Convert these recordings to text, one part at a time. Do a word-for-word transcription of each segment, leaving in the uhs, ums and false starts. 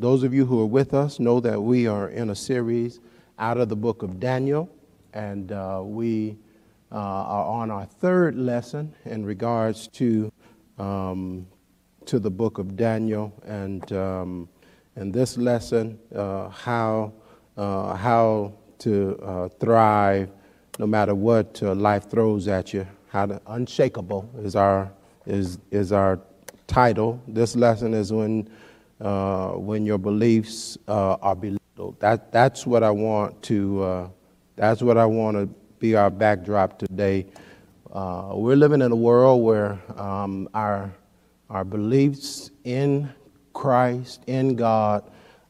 those of you who are with us know that we are in a series out of the book of Daniel, and uh, we uh, are on our third lesson in regards to um, to the book of Daniel, and um, and this lesson, uh, how uh, how to uh, thrive no matter what uh, life throws at you. How to unshakable is our is is our title. This lesson is when uh, when your beliefs uh, are belittled. That that's what I want to uh, that's what I want to be our backdrop today. Uh, we're living in a world where um, our our beliefs in Christ, in God,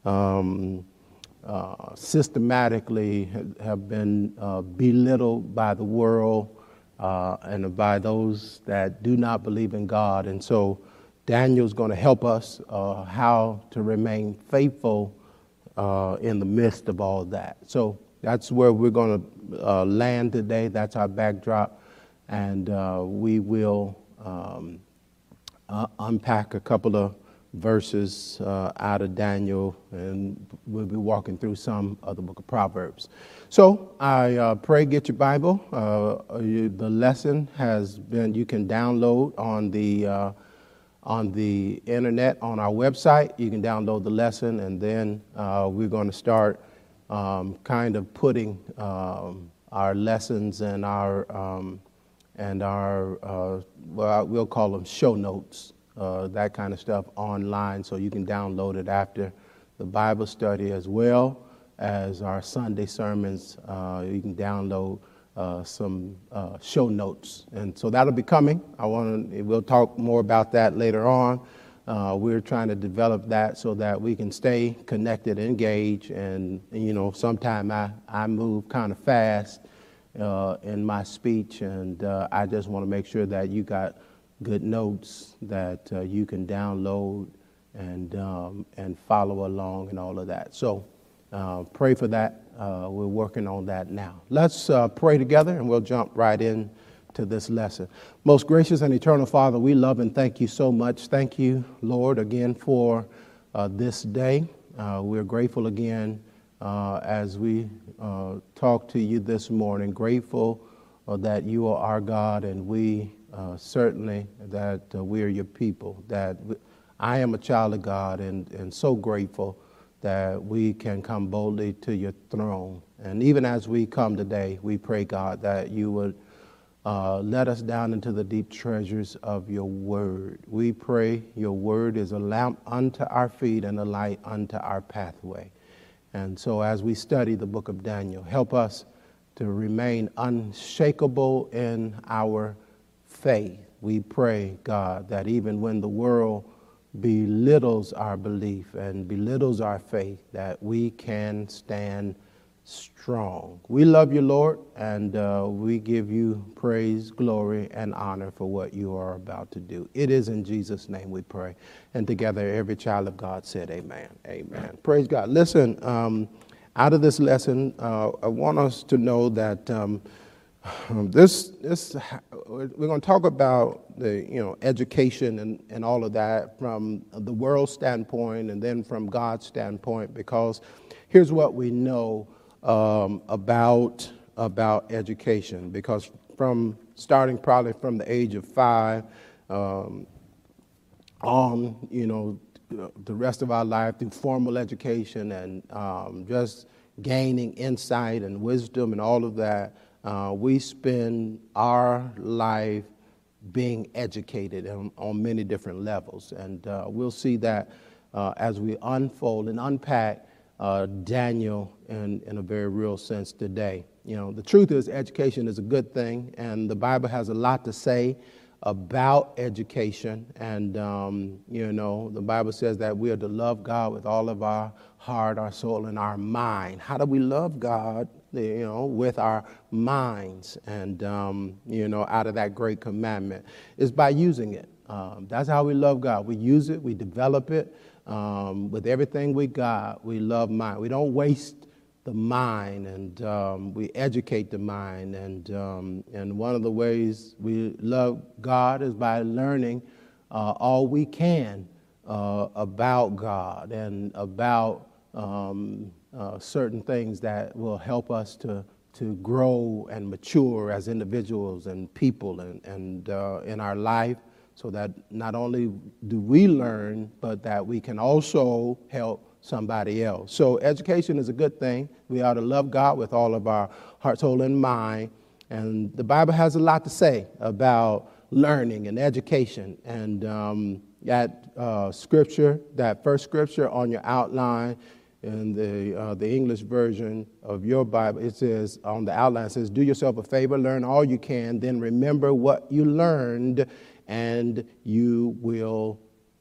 um, uh, systematically have been uh, belittled by the world. Uh, and by those that do not believe in God. And so Daniel's going to help us uh, how to remain faithful uh, in the midst of all that. So that's where we're going to uh, land today. That's our backdrop. And uh, we will um, uh, unpack a couple of verses uh, out of Daniel, and we'll be walking through some of the book of Proverbs. So I uh, pray get your Bible. Uh, you, the lesson has been, you can download on the uh, on the internet on our website. You can download the lesson, and then uh, we're going to start um, kind of putting um, our lessons and our um, and our uh, well, we'll call them show notes. Uh, that kind of stuff online, so you can download it after the Bible study, as well as our Sunday sermons. Uh, you can download uh, some uh, show notes, and so that'll be coming. I want to. We'll talk more about that later on. Uh, we're trying to develop that so that we can stay connected, engaged, and you know, sometime I I move kind of fast uh, in my speech, and uh, I just want to make sure that you got good notes that uh, you can download and um, and follow along and all of that. So uh, pray for that. Uh, we're working on that now. Let's uh, pray together, and we'll jump right in to this lesson. Most gracious and eternal Father, we love and thank you so much. Thank you, Lord, again for uh, this day. Uh, we're grateful again uh, as we uh, talk to you this morning. Grateful uh, that you are our God, and we Uh, certainly that uh, we are your people, that we, I am a child of God, and, and so grateful that we can come boldly to your throne. And even as we come today, we pray, God, that you would uh, let us down into the deep treasures of your word. We pray your word is a lamp unto our feet and a light unto our pathway. And so as we study the book of Daniel, help us to remain unshakable in our faith. We pray, God, that even when the world belittles our belief and belittles our faith, that we can stand strong. We love you, Lord, and uh, we give you praise, glory, and honor for what you are about to do. It is in Jesus' name we pray. And together, every child of God said amen. Amen. Praise God. Listen, um, out of this lesson, uh, I want us to know that um, Um, this, this, we're going to talk about the, you know, education and, and all of that from the world standpoint and then from God's standpoint, because here's what we know um, about about education. Because from starting probably from the age of five um, on, you know, the rest of our life through formal education and um, just gaining insight and wisdom and all of that. Uh, we spend our life being educated on, on many different levels. And uh, we'll see that uh, as we unfold and unpack uh, Daniel in, in a very real sense today. You know, the truth is education is a good thing, and the Bible has a lot to say about education. And, um, you know, the Bible says that we are to love God with all of our heart, our soul, and our mind. How do we love God? You know, with our minds, and, um, you know, out of that great commandment is by using it. Um, that's how we love God. We use it, we develop it um, with everything we got. We love mind. We don't waste the mind, and um, we educate the mind. And um, and one of the ways we love God is by learning uh, all we can uh, about God and about um, uh, certain things that will help us to to grow and mature as individuals and people and, and uh, in our life, so that not only do we learn, but that we can also help somebody else. So education is a good thing. We ought to love God with all of our heart, soul, and mind. And the Bible has a lot to say about learning and education. And um, that uh, scripture, that first scripture on your outline, in the uh, the English version of your Bible, it says, on the outline, it says, do yourself a favor, learn all you can, then remember what you learned, and you will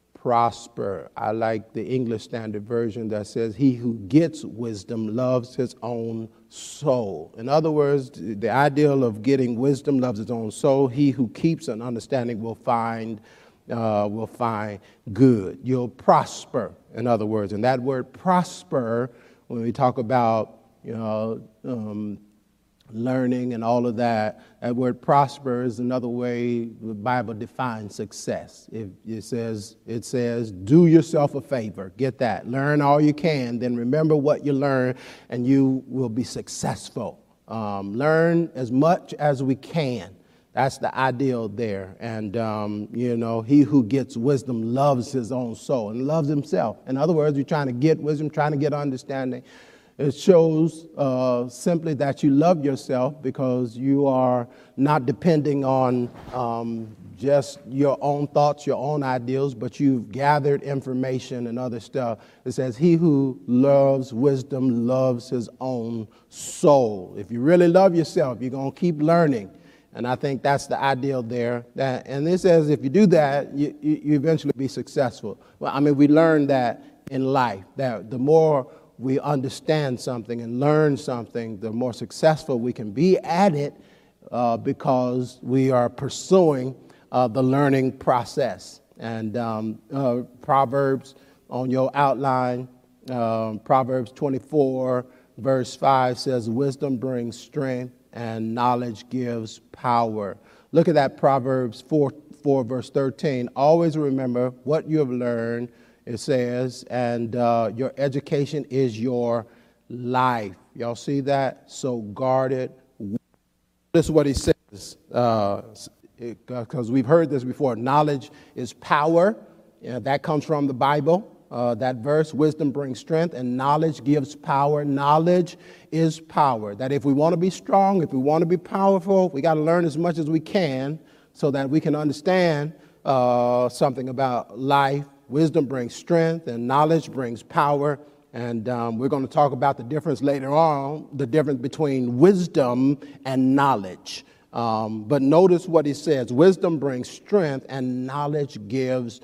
prosper. I like the English Standard Version that says, he who gets wisdom loves his own soul. In other words, the ideal of getting wisdom loves his own soul. He who keeps an understanding will find Uh, will find good. You'll prosper, in other words. And that word prosper, when we talk about, you know, um, learning and all of that, that word prosper is another way the Bible defines success. If it says, it says, do yourself a favor. Get that. Learn all you can. Then remember what you learn, and you will be successful. Um, learn as much as we can. That's the ideal there. And, um, you know, he who gets wisdom loves his own soul and loves himself. In other words, you're trying to get wisdom, trying to get understanding. It shows uh, simply that you love yourself because you are not depending on um, just your own thoughts, your own ideals, but you've gathered information and other stuff. It says, he who loves wisdom loves his own soul. If you really love yourself, you're going to keep learning. And I think that's the ideal there. That, and it says if you do that, you, you, you eventually be successful. Well, I mean, we learn that in life, that the more we understand something and learn something, the more successful we can be at it uh, because we are pursuing uh, the learning process. And um, uh, Proverbs on your outline, um, Proverbs twenty-four, verse five says, wisdom brings strength, and knowledge gives power. Look at that, Proverbs four, four, verse thirteen. Always remember what you have learned, it says, and uh, your education is your life. Y'all see that? So guard it. This is what he says, because uh, we've heard this before. Knowledge is power. Yeah, that comes from the Bible. Uh, that verse, wisdom brings strength and knowledge gives power. Knowledge is power. That if we want to be strong, if we want to be powerful, we got to learn as much as we can so that we can understand uh, something about life. Wisdom brings strength and knowledge brings power. And um, we're going to talk about the difference later on, the difference between wisdom and knowledge. Um, but notice what he says. Wisdom brings strength and knowledge gives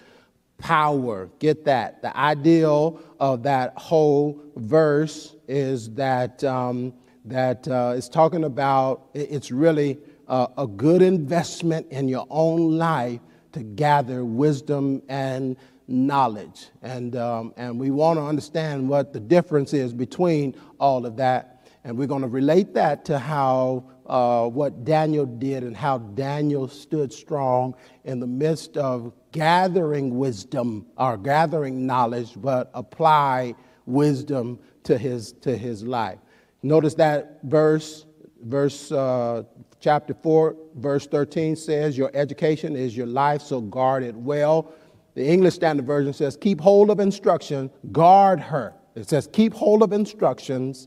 power. Get that. The ideal of that whole verse is that um, that uh, it's talking about, it's really uh, a good investment in your own life to gather wisdom and knowledge. And um, and we want to understand what the difference is between all of that. And we're going to relate that to how uh, what Daniel did and how Daniel stood strong in the midst of gathering wisdom or gathering knowledge, but apply wisdom to his to his life. Notice that verse, verse uh, chapter four, verse thirteen says, your education is your life, so guard it well. The English Standard Version says, keep hold of instruction, guard her. It says, keep hold of instructions,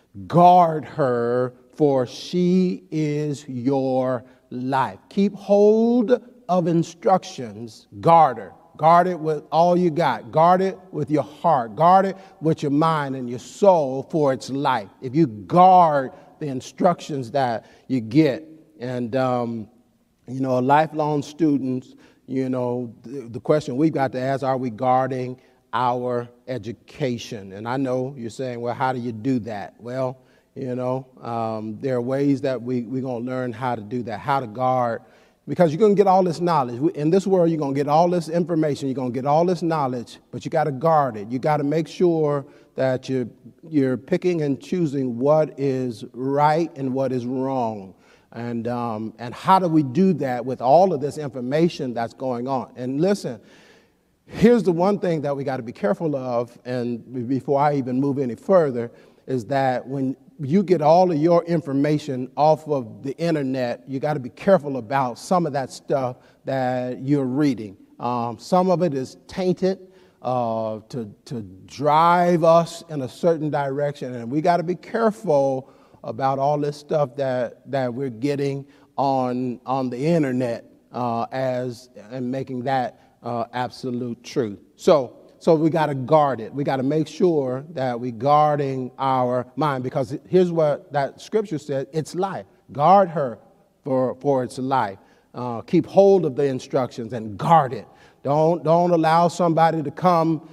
guard her, for she is your life. Keep hold of instructions, guard her. Guard it with all you got. Guard it with your heart. Guard it with your mind and your soul for its life. If you guard the instructions that you get, and, um, you know, lifelong students, you know, the, the question we've got to ask, are we guarding our education? And I know you're saying, well, how do you do that? Well, you know, um, there are ways that we, we're going to learn how to do that, how to guard, because you're going to get all this knowledge. In this world, you're going to get all this information, you're going to get all this knowledge, but you got to guard it. You got to make sure that you're, you're picking and choosing what is right and what is wrong. And um, and how do we do that with all of this information that's going on? And listen, here's the one thing that we got to be careful of, and before I even move any further, is that when you get all of your information off of the internet, you got to be careful about some of that stuff that you're reading. Um, some of it is tainted uh, to, to drive us in a certain direction, and we got to be careful about all this stuff that, that we're getting on, on the internet uh, as and making that uh, absolute truth. So, so we got to guard it. We got to make sure that we're guarding our mind, because here's what that scripture said: it's life. Guard her for, for its life. Uh, keep hold of the instructions and guard it. Don't, don't allow somebody to come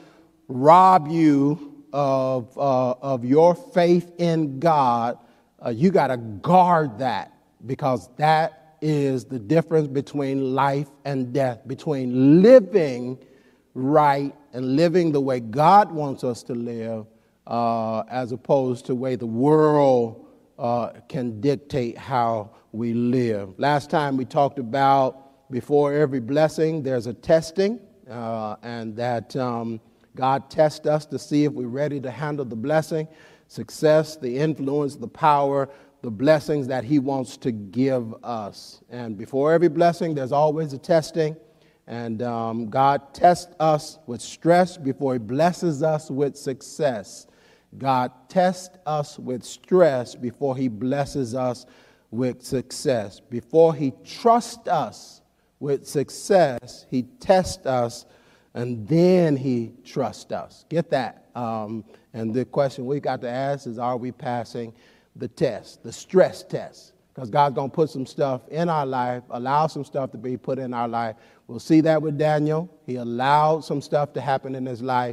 rob you of, uh, of your faith in God. Uh, you got to guard that, because that is the difference between life and death, between living right and living the way God wants us to live, uh, as opposed to the way the world uh, can dictate how we live. Last time we talked about before every blessing, there's a testing, uh, and that um, God tests us to see if we're ready to handle the blessing, success, the influence, the power, the blessings that he wants to give us. And before every blessing, there's always a testing. And um, God tests us with stress before he blesses us with success. God tests us with stress before he blesses us with success. Before he trusts us with success, he tests us, and then he trusts us. Get that? Um, and the question we got to ask is, are we passing the test, the stress test? Because God's going to put some stuff in our life, allow some stuff to be put in our life. We'll see that with Daniel. He allowed some stuff to happen in his life,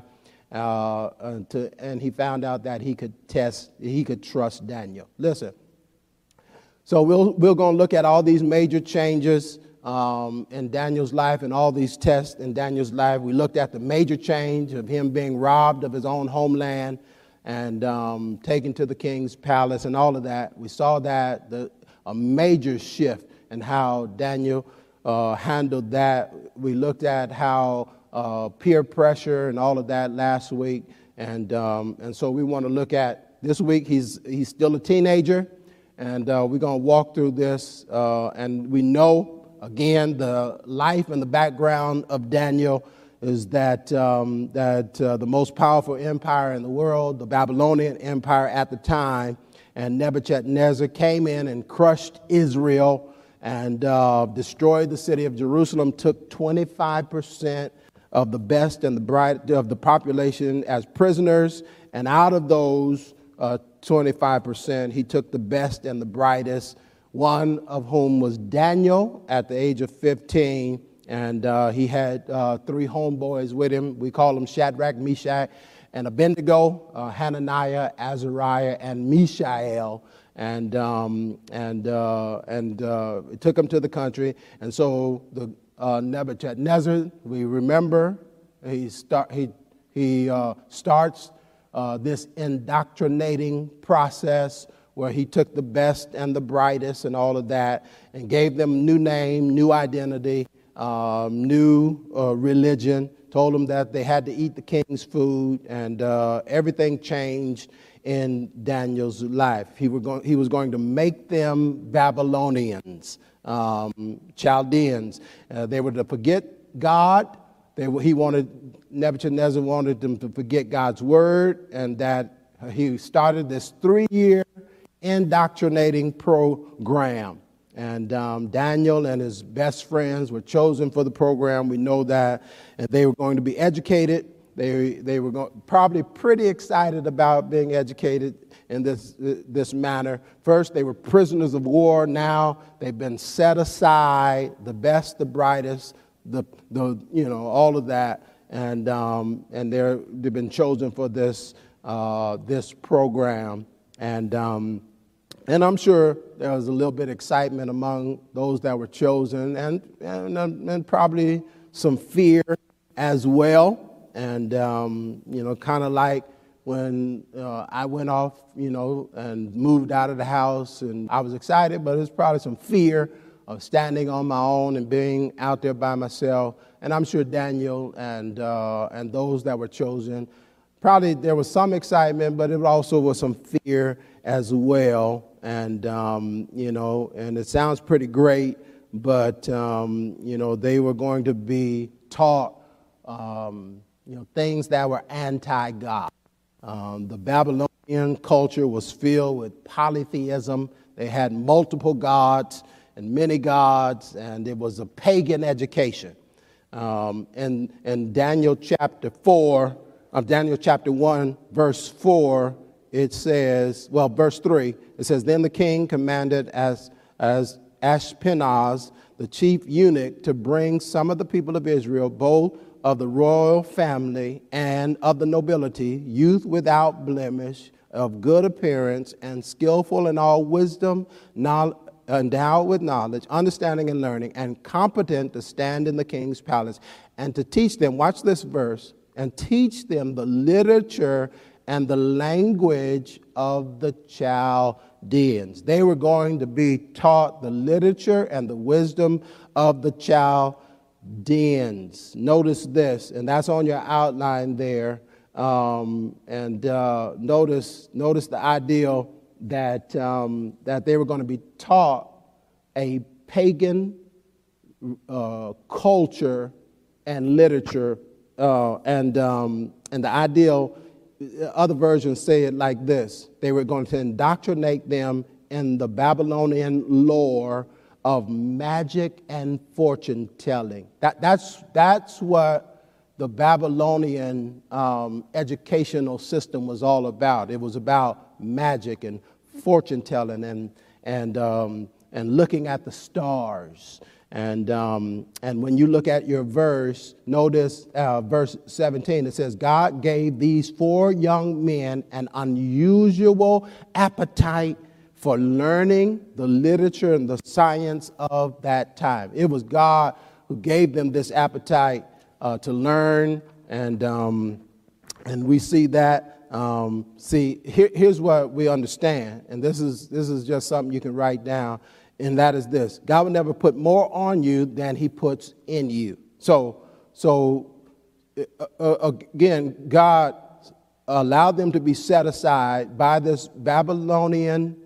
uh, uh, to, and he found out that he could test, he could trust Daniel. Listen, so we'll, we're going to look at all these major changes um, in Daniel's life and all these tests in Daniel's life. We looked at the major change of him being robbed of his own homeland and um, taken to the king's palace and all of that. We saw that, the, a major shift in how Daniel uh, handled that. We looked at how uh, peer pressure and all of that last week. And um, and so we want to look at this week. He's, he's still a teenager, and uh, we're going to walk through this. Uh, and we know, again, the life and the background of Daniel is that um, that uh, the most powerful empire in the world, the Babylonian Empire at the time, and Nebuchadnezzar came in and crushed Israel and uh, destroyed the city of Jerusalem, took twenty-five percent of the best and the bright of the population as prisoners, and out of those uh, twenty-five percent, he took the best and the brightest, one of whom was Daniel at the age of fifteen. And uh, he had uh, three homeboys with him. We call them Shadrach, Meshach, and Abednego, uh, Hananiah, Azariah, and Mishael. And um, and uh, and uh, it took them to the country. And so the uh, Nebuchadnezzar, we remember, he start he he uh, starts uh, this indoctrinating process where he took the best and the brightest and all of that, and gave them new name, new identity. Um, new uh, religion, told them that they had to eat the king's food, and uh, everything changed in Daniel's life. He, were going, he was going to make them Babylonians, um, Chaldeans. Uh, they were to forget God. They were, he wanted, Nebuchadnezzar wanted them to forget God's word, and that he started this three-year indoctrinating program. And um, Daniel and his best friends were chosen for the program. We know that. And they were going to be educated. They, they were going, probably pretty excited about being educated in this, this manner. First, they were prisoners of war. Now they've been set aside, the best, the brightest, the, the you know, all of that. And, um, and they're, they've been chosen for this, uh, this program. And... Um, And I'm sure there was a little bit of excitement among those that were chosen, and and, and probably some fear as well. And, um, you know, kind of like when uh, I went off, you know, and moved out of the house, and I was excited, but there's probably some fear of standing on my own and being out there by myself. And I'm sure Daniel and uh, and those that were chosen, probably there was some excitement, but it also was some fear as well. And, um, you know, and it sounds pretty great, but, um, you know, they were going to be taught, um, you know, things that were anti-God. Um, the Babylonian culture was filled with polytheism. They had multiple gods and many gods, and it was a pagan education. Um, and in Daniel chapter four, of Daniel chapter one, verse four, it says, well, verse three, it says, then the king commanded as, as Ashpenaz, the chief eunuch, to bring some of the people of Israel, both of the royal family and of the nobility, youth without blemish, of good appearance, and skillful in all wisdom, knowledge, endowed with knowledge, understanding, and learning, and competent to stand in the king's palace, and to teach them, watch this verse, and teach them the literature and the language of the Chaldeans. They were going to be taught the literature and the wisdom of the Chaldeans. Notice this, and that's on your outline there. Um, and uh, notice, notice the ideal that um, that they were going to be taught a pagan uh, culture and literature, uh, and um, and the ideal. Other versions say it like this: they were going to indoctrinate them in the Babylonian lore of magic and fortune telling. That that's that's what the Babylonian um, educational system was all about. It was about magic and fortune telling and and um, and looking at the stars. And um, and when you look at your verse, notice uh, verse seventeen. It says, God gave these four young men an unusual appetite for learning the literature and the science of that time. It was God who gave them this appetite uh, to learn, and um, and we see that. Um, see, here, here's what we understand, and this is this is just something you can write down, and that is this: God will never put more on you than He puts in you. So, so uh, again, God allowed them to be set aside by this Babylonian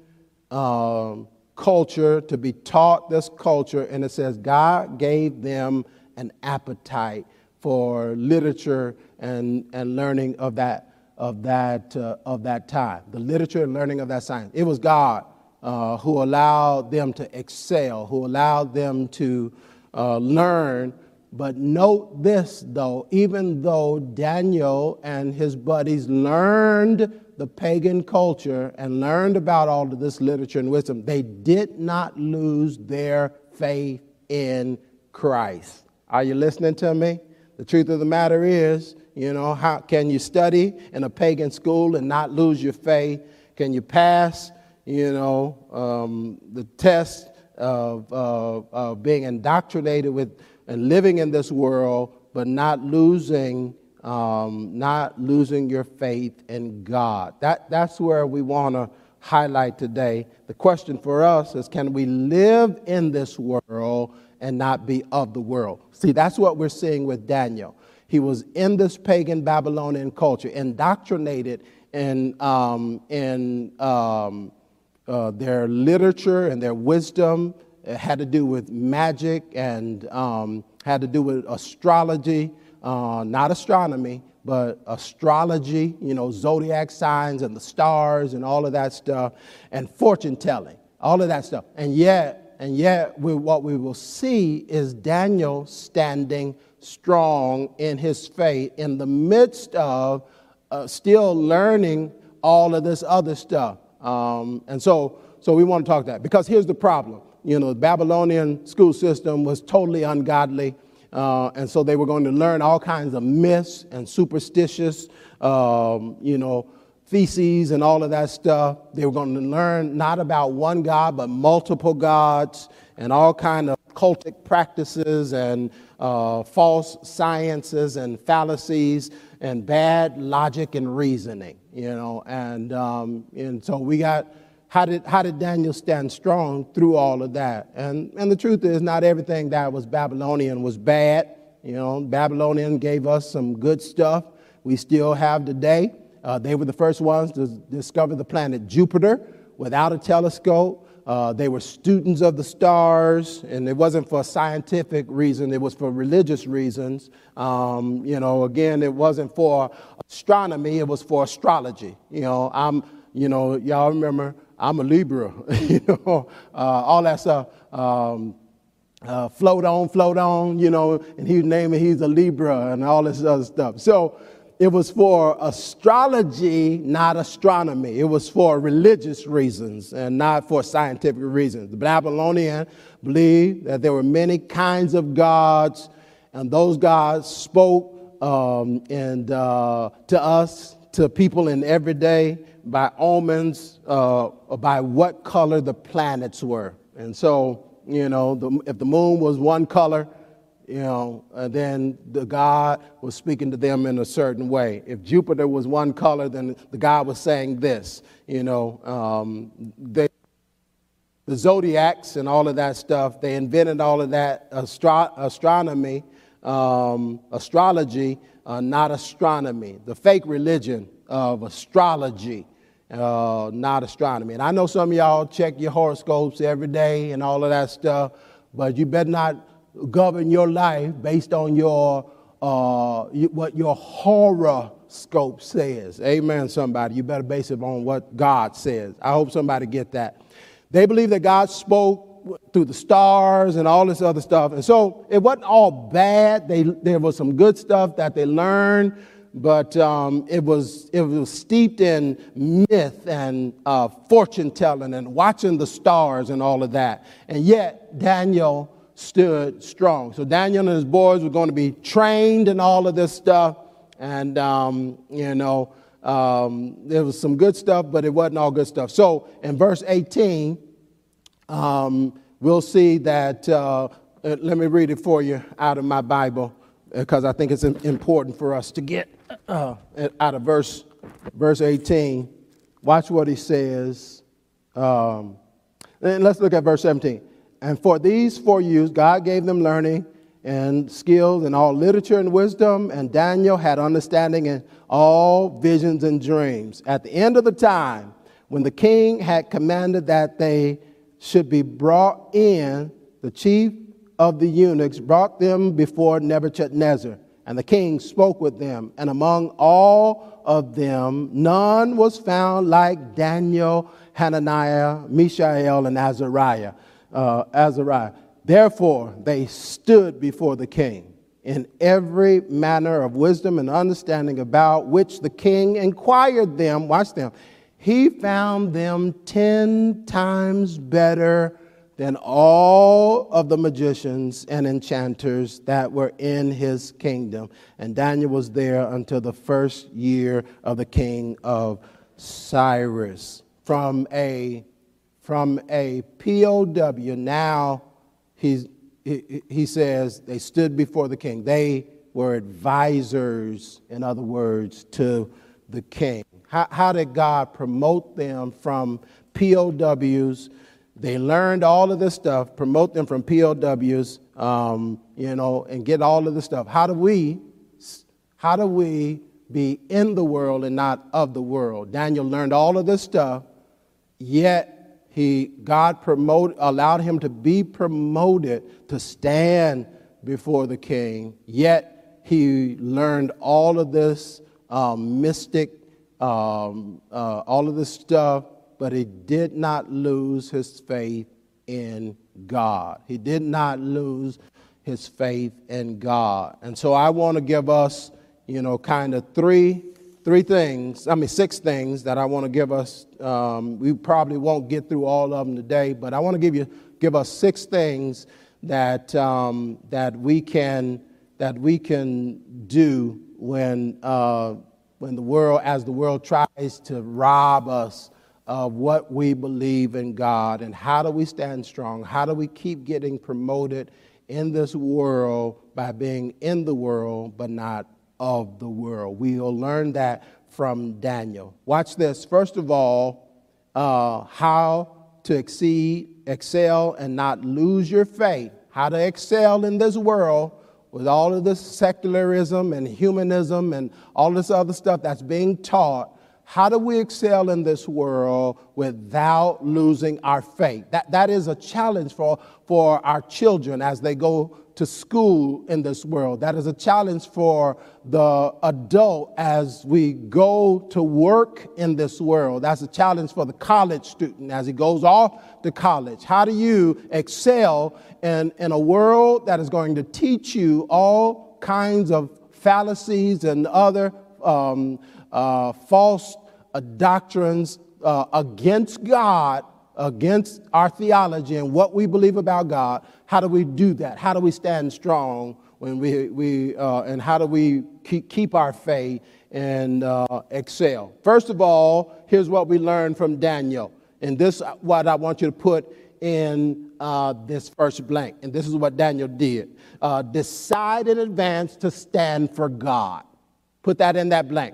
um, culture, to be taught this culture, and it says God gave them an appetite for literature and and learning of that. of that uh, of that time, the literature and learning of that science. It was God uh, who allowed them to excel, who allowed them to uh, learn. But note this, though, even though Daniel and his buddies learned the pagan culture and learned about all of this literature and wisdom, they did not lose their faith in Christ. Are you listening to me? The truth of the matter is, you know, how can you study in a pagan school and not lose your faith? Can you pass, you know, um, the test of, uh, of being indoctrinated with and living in this world, but not losing, um, not losing your faith in God? That that's where we want to highlight today. The question for us is, can we live in this world and not be of the world? See, that's what we're seeing with Daniel. He was in this pagan Babylonian culture, indoctrinated in, um, in um, uh, their literature and their wisdom. It had to do with magic and um, had to do with astrology, uh, not astronomy, but astrology, you know, zodiac signs and the stars and all of that stuff, and fortune telling, all of that stuff. And yet, and yet we, what we will see is Daniel standing strong in his faith in the midst of uh, still learning all of this other stuff. Um, and so, so we want to talk that, because here's the problem. You know, the Babylonian school system was totally ungodly. Uh, and so they were going to learn all kinds of myths and superstitious, um, you know, theses and all of that stuff. They were going to learn not about one God, but multiple gods and all kinds of cultic practices and uh, false sciences and fallacies and bad logic and reasoning, you know. And um, and so we got how did how did Daniel stand strong through all of that? And and the truth is, not everything that was Babylonian was bad. You know, Babylonian gave us some good stuff we still have today. Uh, they were the first ones to discover the planet Jupiter without a telescope. Uh, they were students of the stars, and it wasn't for scientific reason. It was for religious reasons. Um, you know, again, it wasn't for astronomy. It was for astrology. You know, I'm, you know, y'all remember, I'm a Libra, you know, uh, all that stuff. Um, uh, float on, float on, you know, and he named it, he's a Libra and all this other stuff. So it was for astrology, not astronomy. It was for religious reasons and not for scientific reasons. The Babylonian believed that there were many kinds of gods, and those gods spoke um, and uh, to us, to people in every day, by omens, uh, by what color the planets were. And so, you know, the, if the moon was one color, you know, uh, then the God was speaking to them in a certain way. If Jupiter was one color, then the God was saying this. You know, um, they, the zodiacs and all of that stuff, they invented all of that astro- astronomy, um, astrology, uh, not astronomy. The fake religion of astrology, uh, not astronomy. And I know some of y'all check your horoscopes every day and all of that stuff, but you better not govern your life based on your uh, what your horoscope says. Amen, somebody. You better base it on what God says. I hope somebody get that. They believe that God spoke through the stars and all this other stuff. And so it wasn't all bad. They, there was some good stuff that they learned, but um, it was it was steeped in myth and uh, fortune telling and watching the stars and all of that. And yet Daniel stood strong. So Daniel and his boys were going to be trained in all of this stuff. And, um, you know, um, there was some good stuff, but it wasn't all good stuff. So in verse eighteen, um, we'll see that, uh, let me read it for you out of my Bible, because I think it's important for us to get uh, out of verse, verse eighteen. Watch what he says. Um, and let's look at verse seventeen. And for these four youths, God gave them learning and skills in all literature and wisdom, and Daniel had understanding in all visions and dreams. At the end of the time, when the king had commanded that they should be brought in, the chief of the eunuchs brought them before Nebuchadnezzar, and the king spoke with them. And among all of them, none was found like Daniel, Hananiah, Mishael, and Azariah. Uh, Azariah. Therefore, they stood before the king in every manner of wisdom and understanding, about which the king inquired them. Watch them. He found them ten times better than all of the magicians and enchanters that were in his kingdom. And Daniel was there until the first year of the king of Cyrus. From a From a P O W, now he's, he, he says they stood before the king. They were advisors, in other words, to the king. How, how did God promote them from P O Ws? They learned all of this stuff, promote them from P O Ws, um, you know, and get all of this stuff. How do we, how do we be in the world and not of the world? Daniel learned all of this stuff, yet He, God promoted, allowed him to be promoted to stand before the king, yet he learned all of this um, mystic, um, uh, all of this stuff, but he did not lose his faith in God. He did not lose his faith in God. And so I want to give us, you know, kind of three Three things, I mean, six things that I want to give us. Um, we probably won't get through all of them today, but I want to give you, give us six things that um, that we can that we can do when uh, when the world, as the world tries to rob us of what we believe in God, and how do we stand strong? How do we keep getting promoted in this world by being in the world but not of the world? We'll learn that from Daniel. Watch this. First of all, uh, how to exceed, excel, and not lose your faith, how to excel in this world with all of this secularism and humanism and all this other stuff that's being taught. How do we excel in this world without losing our faith? That, that is a challenge for, for our children as they go to school in this world. That is a challenge for the adult as we go to work in this world. That's a challenge for the college student as he goes off to college. How do you excel in, in a world that is going to teach you all kinds of fallacies and other um, uh, false uh, doctrines uh, against God, against our theology and what we believe about God? How do we do that? How do we stand strong when we, we uh, and how do we keep, keep our faith and uh, excel? First of all, here's what we learned from Daniel. And this is what I want you to put in uh, this first blank. And this is what Daniel did. Uh, decide in advance to stand for God. Put that in that blank.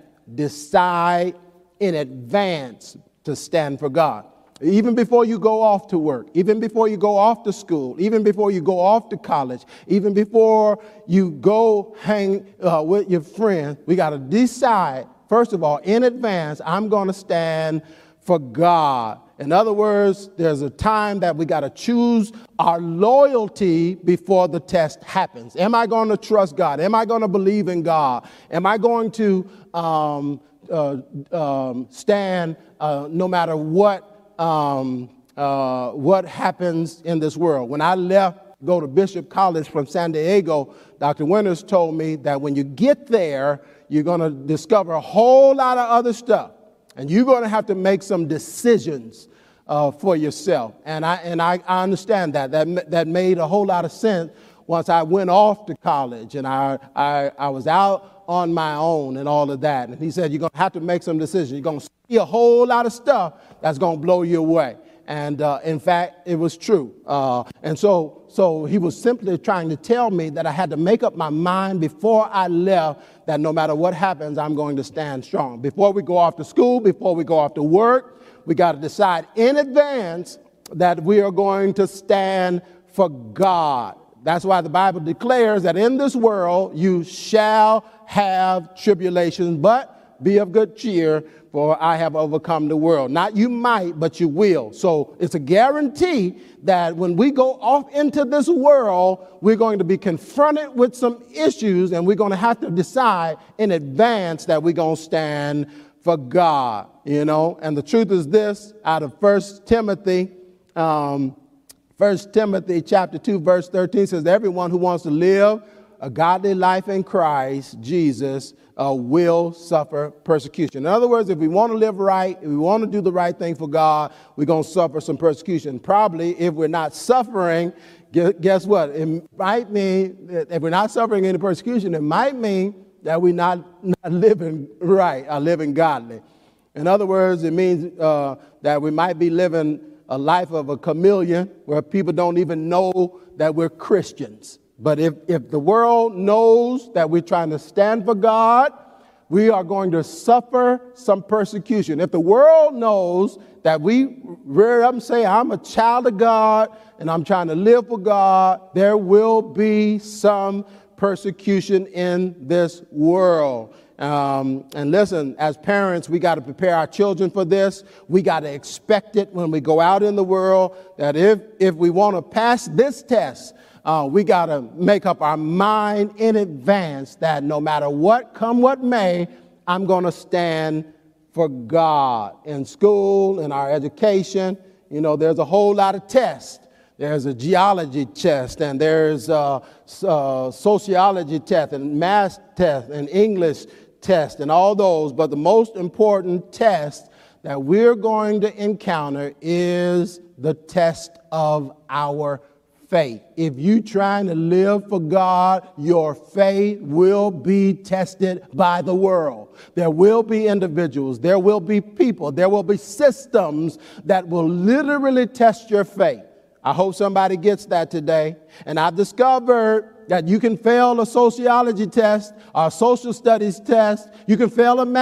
Decide in advance to stand for God. Even before you go off to work, even before you go off to school, even before you go off to college, even before you go hang uh, with your friends, we got to decide, first of all, in advance, I'm going to stand for God. In other words, there's a time that we got to choose our loyalty before the test happens. Am I going to trust God? Am I going to believe in God? Am I going to um, uh, um, stand uh, no matter what Um, uh, what happens in this world? When I left, go to Bishop College from San Diego, Doctor Winters told me that when you get there, you're going to discover a whole lot of other stuff, and you're going to have to make some decisions uh, for yourself. And I and I, I understand that. That that made a whole lot of sense once I went off to college and I I, I was out on my own and all of that. And he said, you're going to have to make some decisions. You're going to see a whole lot of stuff that's going to blow you away. And uh, in fact, it was true. Uh, and so, so he was simply trying to tell me that I had to make up my mind before I left that no matter what happens, I'm going to stand strong. Before we go off to school, before we go off to work, we got to decide in advance that we are going to stand for God. That's why the Bible declares that in this world you shall have tribulations, but be of good cheer, for I have overcome the world. Not you might, but you will. So it's a guarantee that when we go off into this world, we're going to be confronted with some issues, and we're going to have to decide in advance that we're going to stand for God, you know. And the truth is this, out of First Timothy, um, First Timothy chapter two, verse thirteen says, everyone who wants to live a godly life in Christ Jesus uh, will suffer persecution. In other words, if we want to live right, if we want to do the right thing for God, we're going to suffer some persecution. Probably if we're not suffering, guess what? It might mean that if we're not suffering any persecution, it might mean that we're not, not living right or living godly. In other words, it means uh, that we might be living a life of a chameleon where people don't even know that we're Christians. But if, if the world knows that we're trying to stand for God, we are going to suffer some persecution. If the world knows that we rear up and say, I'm a child of God and I'm trying to live for God, there will be some persecution in this world. Um, and listen, as parents, we got to prepare our children for this. We got to expect it when we go out in the world, that if, if we want to pass this test, Uh, we got to make up our mind in advance that no matter what, come what may, I'm going to stand for God. In school, in our education, you know, there's a whole lot of tests. There's a geology test, and there's a, a sociology test, and math test, and English test, and all those. But the most important test that we're going to encounter is the test of our faith. If you're trying to live for God, your faith will be tested by the world. There will be individuals, there will be people, there will be systems that will literally test your faith. I hope somebody gets that today. And I've discovered that you can fail a sociology test, or a social studies test, you can fail a math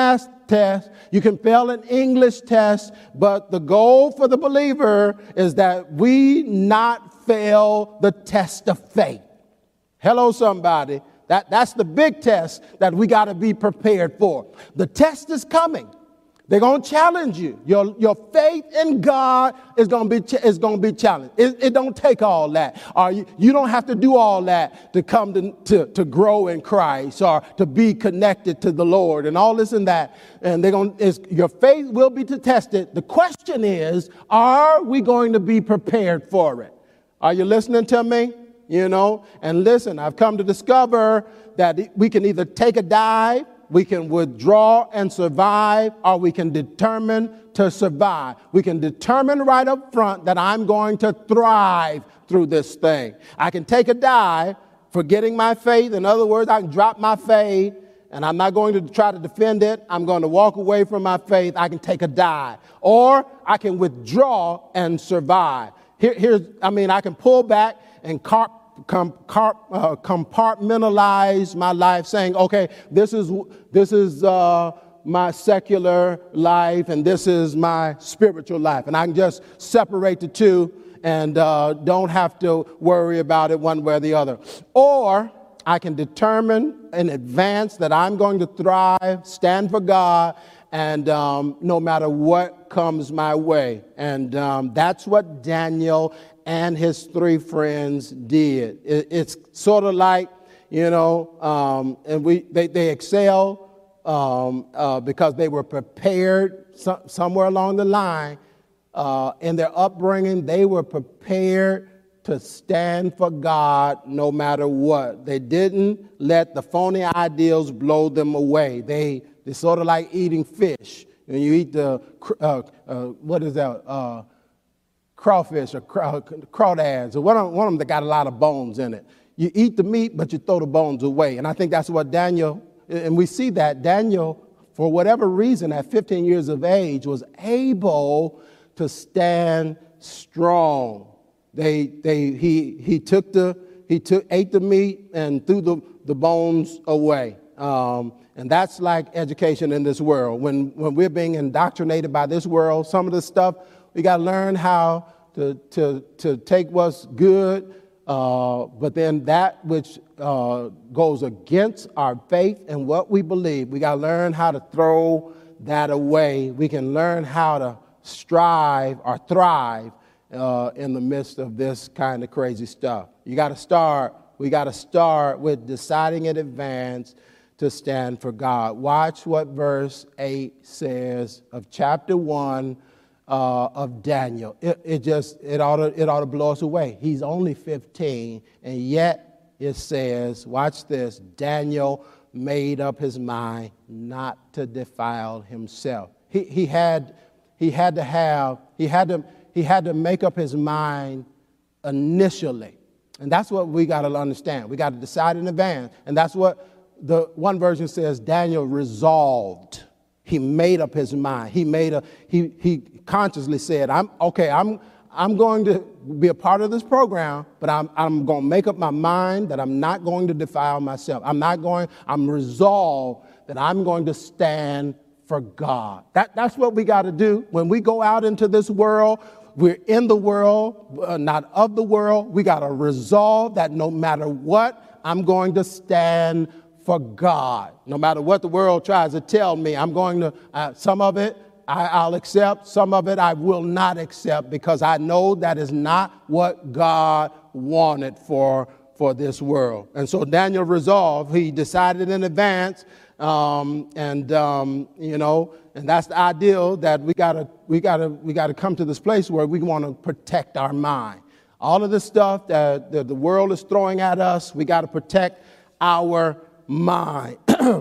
test. You can fail an English test, but the goal for the believer is that we not fail the test of faith. Hello, somebody. That, that's the big test that we got to be prepared for. The test is coming. They're going to challenge you. Your, your faith in God is going to be is going to be challenged. It, it don't take all that. Or you, you don't have to do all that to come to, to, to grow in Christ or to be connected to the Lord and all this and that. And they're going is your faith will be tested. The question is, are we going to be prepared for it? Are you listening to me? You know, and listen, I've come to discover that we can either take a dive, we can withdraw and survive, or we can determine to survive. We can determine right up front that I'm going to thrive through this thing. I can take a dive, forgetting my faith. In other words, I can drop my faith, and I'm not going to try to defend it. I'm going to walk away from my faith. I can take a dive. Or I can withdraw and survive. Here, here's, I mean, I can pull back and carp, com, carp, uh, compartmentalize my life, saying, okay, this is this is uh, my secular life, and this is my spiritual life, and I can just separate the two and uh, don't have to worry about it one way or the other. Or I can determine in advance that I'm going to thrive, stand for God, and um, no matter what comes my way. And um, that's what Daniel and his three friends did. It, it's sort of like, you know, um, and we they, they excel um, uh, because they were prepared so, somewhere along the line. Uh, in their upbringing, they were prepared to stand for God no matter what. They didn't let the phony ideals blow them away. They They're sort of like eating fish. When you eat the, uh, uh, what is that, uh, crawfish or craw, crawdads, or one of, one of them that got a lot of bones in it. You eat the meat, but you throw the bones away. And I think that's what Daniel, and we see that Daniel, for whatever reason, at fifteen years of age, was able to stand strong. They, they, he, he took the, he took, ate the meat and threw the, the bones away. Um, and that's like education in this world. When, when we're being indoctrinated by this world, some of the stuff, we got to learn how to, to, to take what's good, uh, but then that which uh, goes against our faith and what we believe, we got to learn how to throw that away. We can learn how to strive or thrive uh, in the midst of this kind of crazy stuff. You got to start, we got to start with deciding in advance to stand for God. Watch what verse eight says of chapter one uh, of Daniel. It, it just, it ought to, it ought to blow us away. He's only fifteen, and yet it says, watch this, Daniel made up his mind not to defile himself. He, he had, he had to have, he had to, he had to make up his mind initially. And that's what we got to understand. We got to decide in advance. And that's what the one version says, Daniel resolved. He made up his mind. He made a, he, he consciously said, I'm okay, I'm, I'm going to be a part of this program, but I'm, I'm going to make up my mind that I'm not going to defile myself. I'm not going, I'm resolved that I'm going to stand for God. That, that's what we got to do. When we go out into this world, we're in the world, uh, not of the world. We got to resolve that no matter what, I'm going to stand for God. No matter what the world tries to tell me, I'm going to, uh, some of it I, I'll accept, some of it I will not accept, because I know that is not what God wanted for, for this world. And so Daniel resolved, he decided in advance, um, and, um, you know, and that's the ideal, that we gotta, we gotta, we gotta come to this place where we want to protect our mind. All of this stuff that, that the world is throwing at us, we got to protect our mind.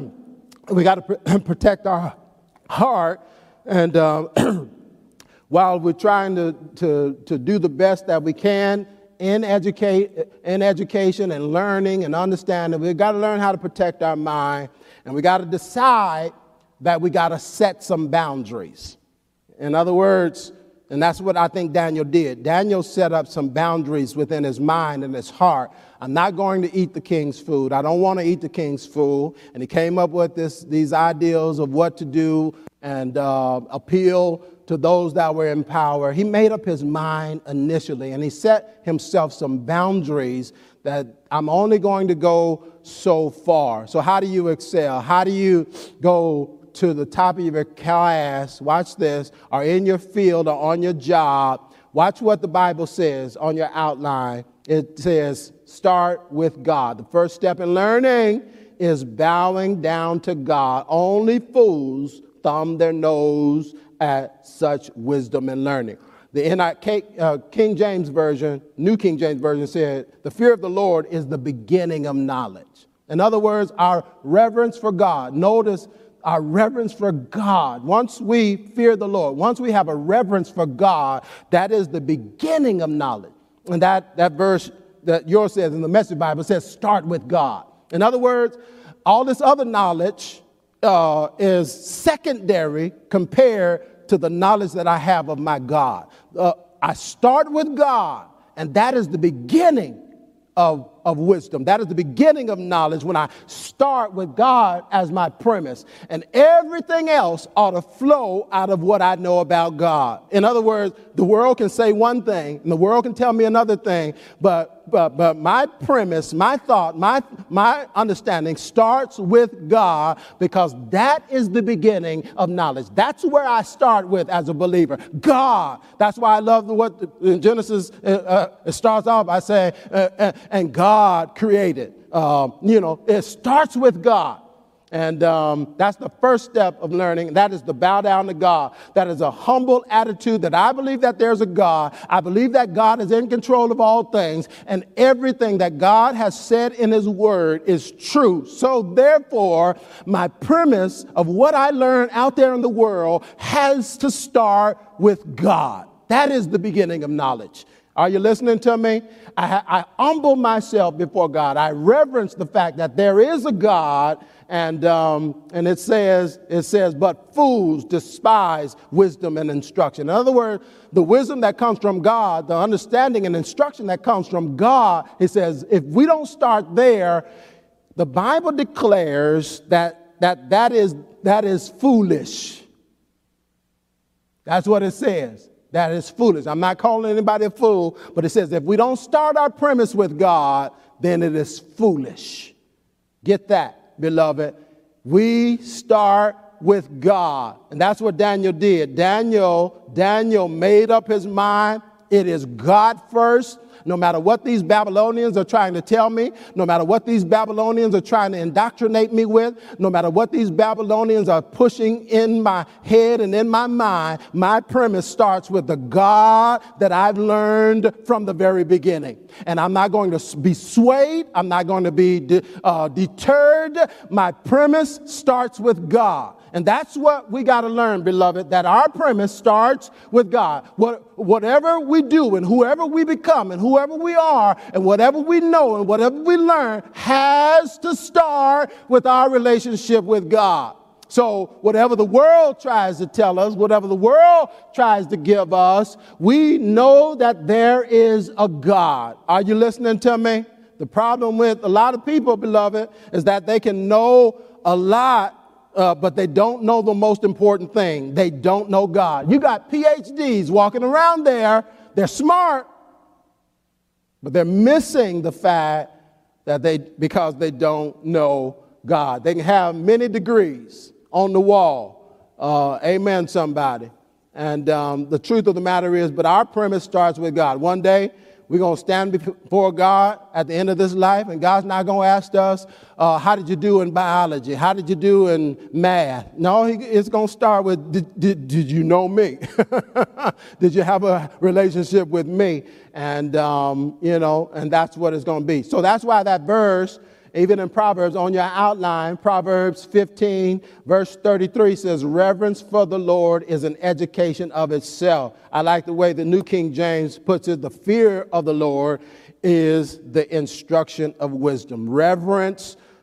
We got to pr- protect our heart. And uh, while we're trying to, to, to do the best that we can in, educate, in education and learning and understanding, we've got to learn how to protect our mind. And we got to decide that we got to set some boundaries. In other words, And that's what I think Daniel did. Daniel set up some boundaries within his mind and his heart. I'm not going to eat the king's food. I don't want to eat the king's food. And he came up with this, these ideals of what to do and uh, appeal to those that were in power. He made up his mind initially, and he set himself some boundaries that I'm only going to go so far. So how do you excel? How do you go to the top of your class, watch this, or in your field or on your job? Watch what the Bible says on your outline. It says, start with God. The first step in learning is bowing down to God. Only fools thumb their nose at such wisdom and learning. The N I K, uh, King James Version, New King James Version said, the fear of the Lord is the beginning of knowledge. In other words, our reverence for God. Notice our reverence for God. Once we fear the Lord, once we have a reverence for God, that is the beginning of knowledge. And that, that verse that yours says in the Message Bible says, start with God. In other words, all this other knowledge uh, is secondary compared to the knowledge that I have of my God. Uh, I start with God, and that is the beginning of of wisdom. That is the beginning of knowledge, when I start with God as my premise. And everything else ought to flow out of what I know about God. In other words, the world can say one thing, and the world can tell me another thing, but but but my premise, my thought, my my understanding starts with God, because that is the beginning of knowledge. That's where I start with as a believer. God. That's why I love what the, in Genesis uh, uh, it starts off by saying, uh, uh, and God God created. Uh, you know, it starts with God. And um, that's the first step of learning. That is to bow down to God. That is a humble attitude that I believe that there's a God. I believe that God is in control of all things, and everything that God has said in his word is true. So therefore, my premise of what I learn out there in the world has to start with God. That is the beginning of knowledge. Are you listening to me? I, I humble myself before God. I reverence the fact that there is a God, and um, and it says it says, but fools despise wisdom and instruction. In other words, the wisdom that comes from God, the understanding and instruction that comes from God, it says, if we don't start there, the Bible declares that that that is that is foolish. That's what it says. That is foolish. I'm not calling anybody a fool, but it says if we don't start our premise with God, then it is foolish. Get that, beloved. We start with God. And that's what Daniel did. Daniel, Daniel made up his mind. It is God first. No matter what these Babylonians are trying to tell me, no matter what these Babylonians are trying to indoctrinate me with, no matter what these Babylonians are pushing in my head and in my mind, my premise starts with the God that I've learned from the very beginning. And I'm not going to be swayed. I'm not going to be de- uh, deterred. My premise starts with God. And that's what we got to learn, beloved, that our premise starts with God. What, whatever we do and whoever we become and whoever we are and whatever we know and whatever we learn has to start with our relationship with God. So whatever the world tries to tell us, whatever the world tries to give us, we know that there is a God. Are you listening to me? The problem with a lot of people, beloved, is that they can know a lot, Uh, but they don't know the most important thing. They don't know God. You got P H Ds walking around there. They're smart, but they're missing the fact that they, because they don't know God. They can have many degrees on the wall. Uh, amen, somebody. And um, the truth of the matter is, but our premise starts with God. One day, we're going to stand before God at the end of this life, and God's not going to ask us, uh, how did you do in biology? How did you do in math? No, he, it's going to start with, did, did, did you know me? Did you have a relationship with me? And, um, you know, and that's what it's going to be. So that's why that verse, even in Proverbs, on your outline, Proverbs fifteen, verse thirty-three says, reverence for the Lord is an education of itself. I like the way the New King James puts it. The fear of the Lord is the instruction of wisdom. Reverence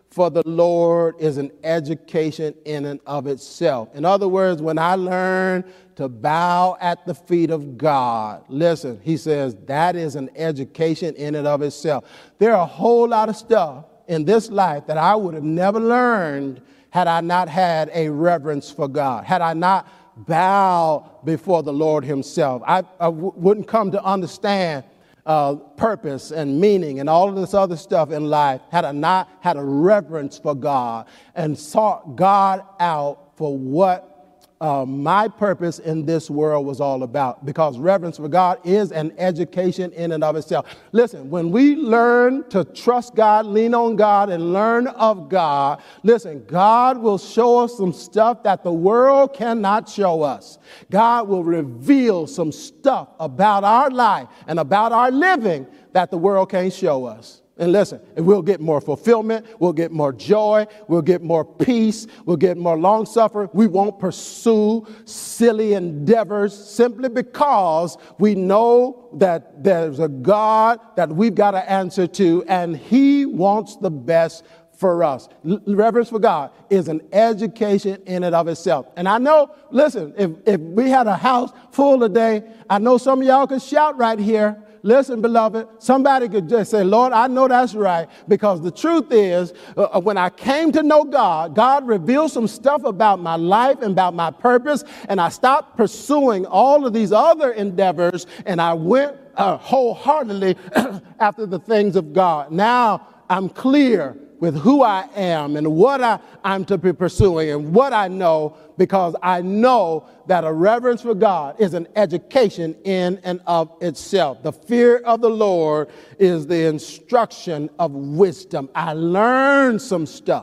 for the Lord is an education in and of itself. In other words, when I learn to bow at the feet of God, listen, he says that is an education in and of itself. There are a whole lot of stuff in this life that I would have never learned had I not had a reverence for God, had I not bowed before the Lord himself. I, I w- wouldn't come to understand Uh, purpose and meaning and all of this other stuff in life had I not had a reverence for God and sought God out for what uh, my purpose in this world was all about, because reverence for God is an education in and of itself. Listen, when we learn to trust God, lean on God, and learn of God, listen, God will show us some stuff that the world cannot show us. God will reveal some stuff about our life and about our living that the world can't show us. And listen, we'll get more fulfillment, we'll get more joy, we'll get more peace, we'll get more long suffering. We won't pursue silly endeavors simply because we know that there's a God that we've got to answer to, and he wants the best for us. L- reverence for God is an education in and of itself. And I know, listen, if, if we had a house full today, I know some of y'all could shout right here. Listen, beloved, somebody could just say, Lord, I know that's right, because the truth is, uh, when I came to know God, God revealed some stuff about my life and about my purpose, and I stopped pursuing all of these other endeavors, and I went uh, wholeheartedly after the things of God. Now I'm clear with who I am and what I, I'm to be pursuing and what I know, because I know that a reverence for God is an education in and of itself. The fear of the Lord is the instruction of wisdom. I learned some stuff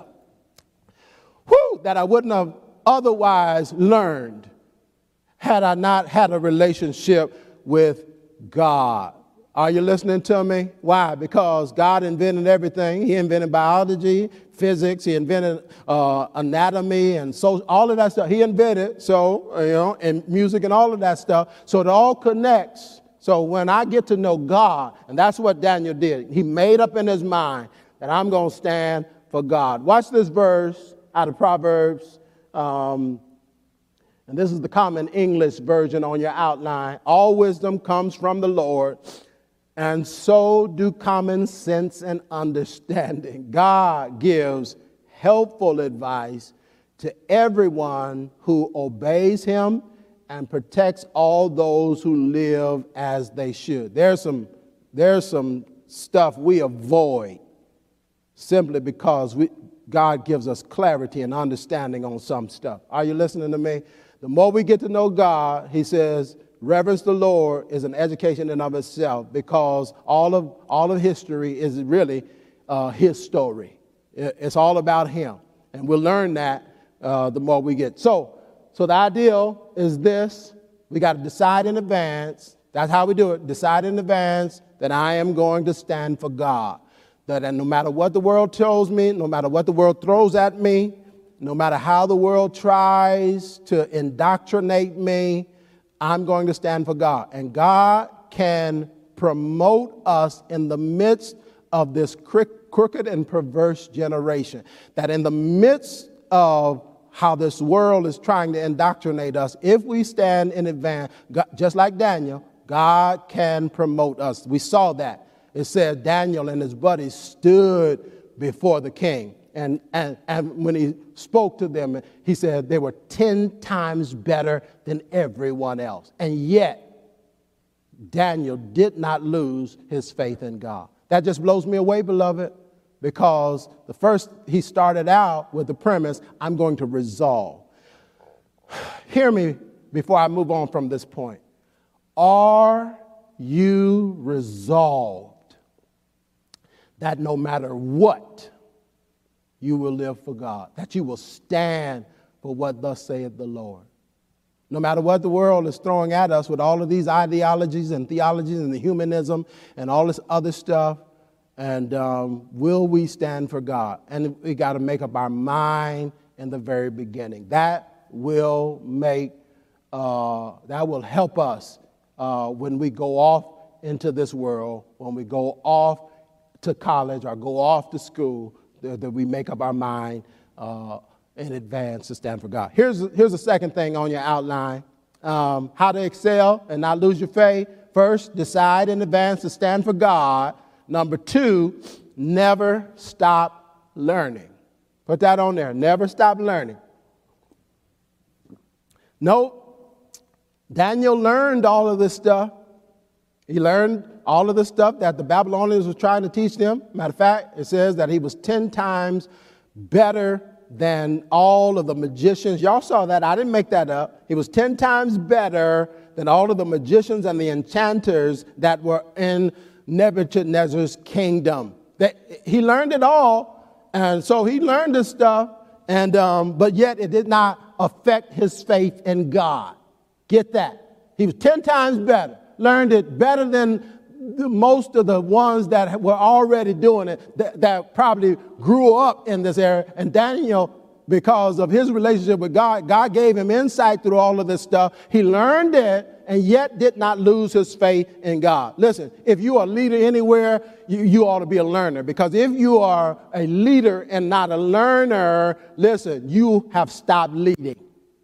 whew, that I wouldn't have otherwise learned had I not had a relationship with God. Are you listening to me? Why? Because God invented everything. He invented biology, physics. He invented uh, anatomy and so all of that stuff. He invented, so, you know, and music and all of that stuff. So it all connects. So when I get to know God, and that's what Daniel did. He made up in his mind that I'm going to stand for God. Watch this verse out of Proverbs. Um, and this is the Common English version on your outline. All wisdom comes from the Lord, and so do common sense and understanding. God gives helpful advice to everyone who obeys him and protects all those who live as they should. There's some, there's some stuff we avoid simply because we, God gives us clarity and understanding on some stuff. Are you listening to me? The more we get to know God, he says, reverence the Lord is an education in of itself, because all of all of history is really uh, his story. It's all about him, and we'll learn that uh, the more we get. So, so the ideal is this: we got to decide in advance. That's how we do it. Decide in advance that I am going to stand for God. That no matter what the world tells me, no matter what the world throws at me, no matter how the world tries to indoctrinate me, I'm going to stand for God. And God can promote us in the midst of this crooked and perverse generation. That in the midst of how this world is trying to indoctrinate us, if we stand in advance, God, just like Daniel, God can promote us. We saw that. It said Daniel and his buddies stood before the king. And, and, and when he spoke to them, he said they were ten times better than everyone else. And yet, Daniel did not lose his faith in God. That just blows me away, beloved, because the first, he started out with the premise, I'm going to resolve. Hear me before I move on from this point. Are you resolved that no matter what, you will live for God, that you will stand for what thus saith the Lord? No matter what the world is throwing at us with all of these ideologies and theologies and the humanism and all this other stuff, and um, will we stand for God? And we got to make up our mind in the very beginning. That will make, uh, that will help us uh, when we go off into this world, when we go off to college or go off to school, that, that we make up our mind uh, in advance to stand for God. Here's, here's the second thing on your outline. Um, how to excel and not lose your faith. First, decide in advance to stand for God. Number two, never stop learning. Put that on there. Never stop learning. Nope. Daniel learned all of this stuff. He learned all of the stuff that the Babylonians were trying to teach them. Matter of fact, it says that he was ten times better than all of the magicians. Y'all saw that. I didn't make that up. He was ten times better than all of the magicians and the enchanters that were in Nebuchadnezzar's kingdom. That he learned it all, and so he learned this stuff, and um, but yet it did not affect his faith in God. Get that? He was ten times better. Learned it better than the, most of the ones that were already doing it, that, that probably grew up in this area. And Daniel, because of his relationship with God, God gave him insight through all of this stuff. He learned it and yet did not lose his faith in God. Listen, if you are a leader anywhere, you, you ought to be a learner. Because if you are a leader and not a learner, listen, you have stopped leading.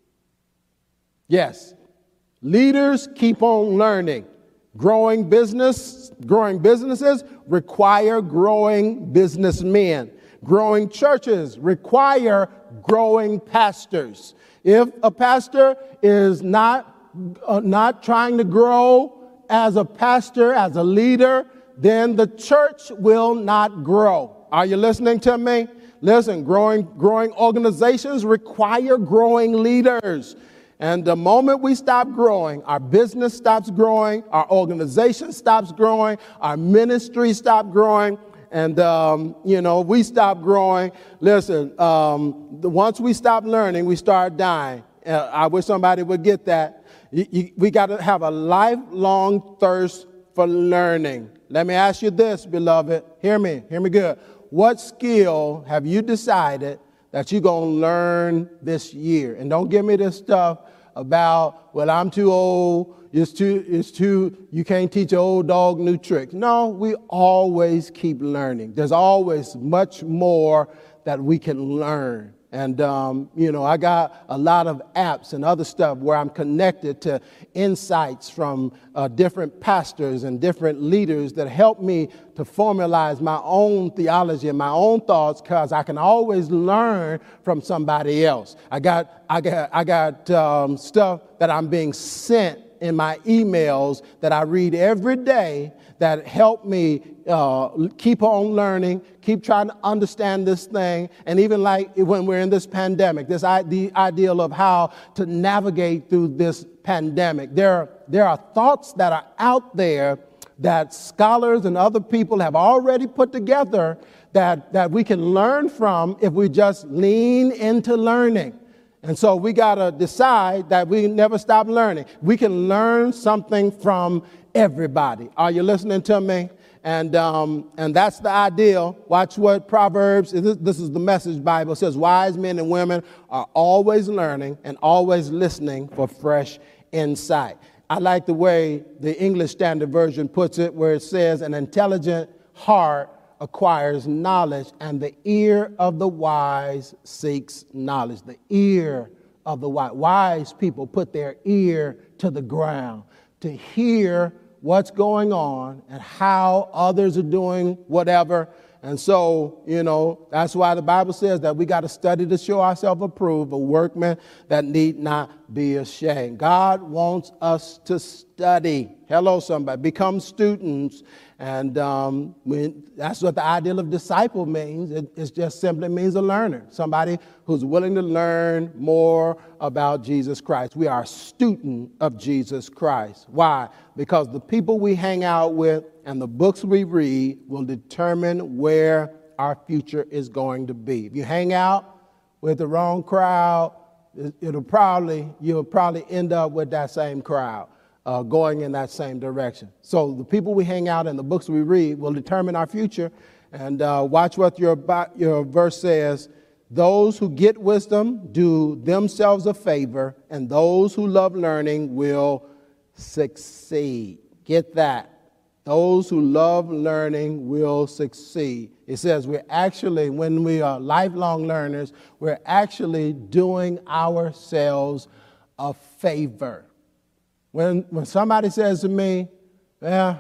Yes. Leaders keep on learning. Growing business, growing businesses require growing businessmen. Growing churches require growing pastors. If a pastor is not, uh, not trying to grow as a pastor, as a leader, then the church will not grow. Are you listening to me? Listen, growing, growing organizations require growing leaders. And the moment we stop growing, our business stops growing, our organization stops growing, our ministry stops growing, and, um, you know, we stop growing. Listen, um, the, once we stop learning, we start dying. Uh, I wish somebody would get that. You, you, we got to have a lifelong thirst for learning. Let me ask you this, beloved. Hear me. Hear me good. What skill have you decided that you're going to learn this year? And don't give me this stuff about, well, I'm too old, it's too, it's too, you can't teach an old dog new tricks. No, we always keep learning. There's always much more that we can learn. And, um, you know, I got a lot of apps and other stuff where I'm connected to insights from uh, different pastors and different leaders that help me to formalize my own theology and my own thoughts, because I can always learn from somebody else. I got, I got, I got um, stuff that I'm being sent in my emails that I read every day that help me uh, keep on learning, keep trying to understand this thing. And even like when we're in this pandemic, this the ideal of how to navigate through this pandemic. There, there are thoughts that are out there that scholars and other people have already put together that, that we can learn from if we just lean into learning. And so we got to decide that we never stop learning. We can learn something from everybody. Are you listening to me? And um, and that's the ideal. Watch what Proverbs, this, this is the Message Bible, says wise men and women are always learning and always listening for fresh insight. I like the way the English Standard Version puts it, where it says an intelligent heart acquires knowledge, and the ear of the wise seeks knowledge. The ear of the wise. Wise people put their ear to the ground to hear what's going on and how others are doing whatever. And so, you know, that's why the Bible says that we got to study to show ourselves approved, a workman that need not be ashamed. God wants us to study. Hello, somebody. Become students. And um, when, that's what the ideal of disciple means. It, it just simply means a learner, somebody who's willing to learn more about Jesus Christ. We are a student of Jesus Christ. Why? Because the people we hang out with and the books we read will determine where our future is going to be. If you hang out with the wrong crowd, it, it'll probably you'll probably end up with that same crowd. Uh, going in that same direction. So the people we hang out and the books we read will determine our future. And uh, watch what your, your verse says. Those who get wisdom do themselves a favor, and those who love learning will succeed. Get that. Those who love learning will succeed. It says we're actually, when we are lifelong learners, we're actually doing ourselves a favor. When, when somebody says to me, yeah,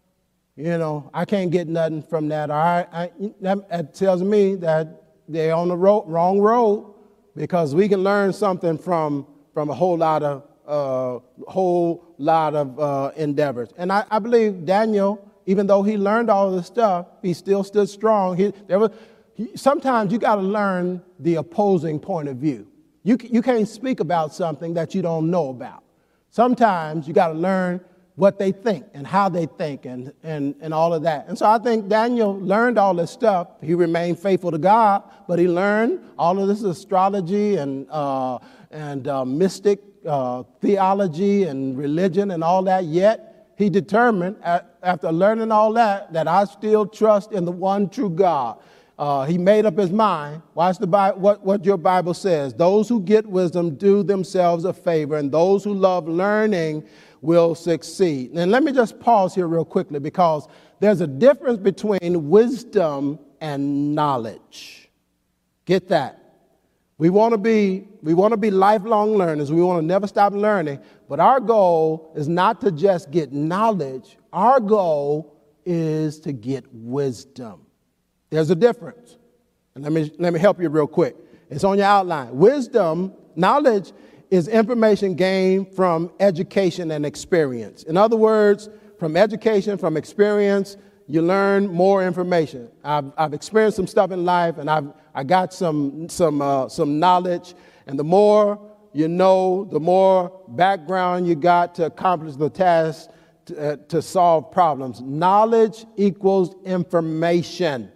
you know, I can't get nothing from that, or I, I, that tells me that they're on the road, wrong road, because we can learn something from, from a whole lot of uh, whole lot of uh, endeavors. And I, I believe Daniel, even though he learned all this stuff, he still stood strong. He, there was, he, sometimes you got to learn the opposing point of view. You, you can't speak about something that you don't know about. Sometimes you got to learn what they think and how they think and, and, and all of that. And so I think Daniel learned all this stuff. He remained faithful to God, but he learned all of this astrology and, uh, and uh, mystic uh, theology and religion and all that. Yet he determined, at, after learning all that, that I still trust in the one true God. Uh, he made up his mind. Watch the Bible, what, what your Bible says. Those who get wisdom do themselves a favor, and those who love learning will succeed. And let me just pause here real quickly, because there's a difference between wisdom and knowledge. Get that. We want to be, we want to be lifelong learners. We want to never stop learning. But our goal is not to just get knowledge. Our goal is to get wisdom. There's a difference. And let me, let me help you real quick. It's on your outline. Wisdom, knowledge, is information gained from education and experience. In other words, from education, from experience, you learn more information. I've, I've experienced some stuff in life, and I've I got some some uh, some knowledge. And the more you know, the more background you got to accomplish the task, to, uh, to solve problems. Knowledge equals information.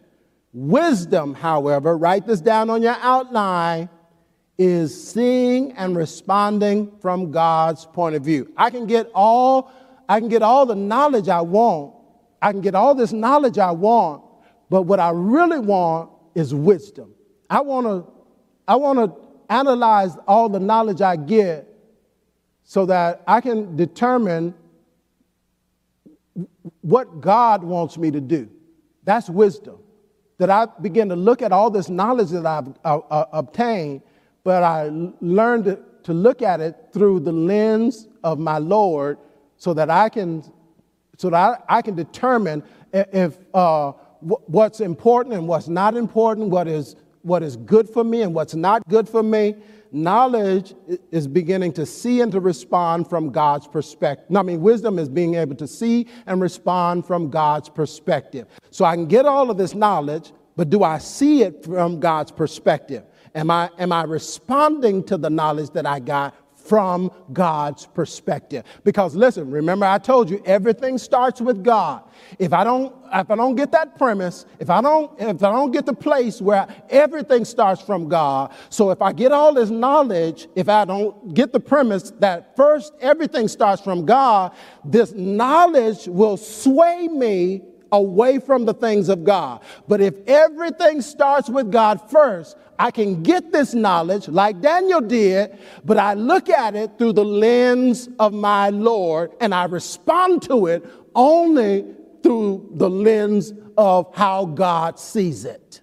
Wisdom, however, write this down on your outline, is seeing and responding from God's point of view. I can get all, I can get all the knowledge I want. I can get all this knowledge I want, but what I really want is wisdom. I want to, I want to analyze all the knowledge I get so that I can determine what God wants me to do. That's wisdom. That I begin to look at all this knowledge that I've uh, uh, obtained, but I learned to, to look at it through the lens of my Lord, so that I can, so that I, I can determine if uh, w- what's important and what's not important, what is what is good for me and what's not good for me. Knowledge is beginning to see and to respond from God's perspective. No, I mean, wisdom is being able to see and respond from God's perspective. So I can get all of this knowledge, but do I see it from God's perspective? Am I, am I responding to the knowledge that I got from God's perspective? Because listen, remember I told you everything starts with God. If I don't, if I don't get that premise, if I don't, if I don't get the place where everything starts from God, so if I get all this knowledge, if I don't get the premise that first everything starts from God, this knowledge will sway me away from the things of God. But if everything starts with God first, I can get this knowledge like Daniel did, but I look at it through the lens of my Lord, and I respond to it only through the lens of how God sees it.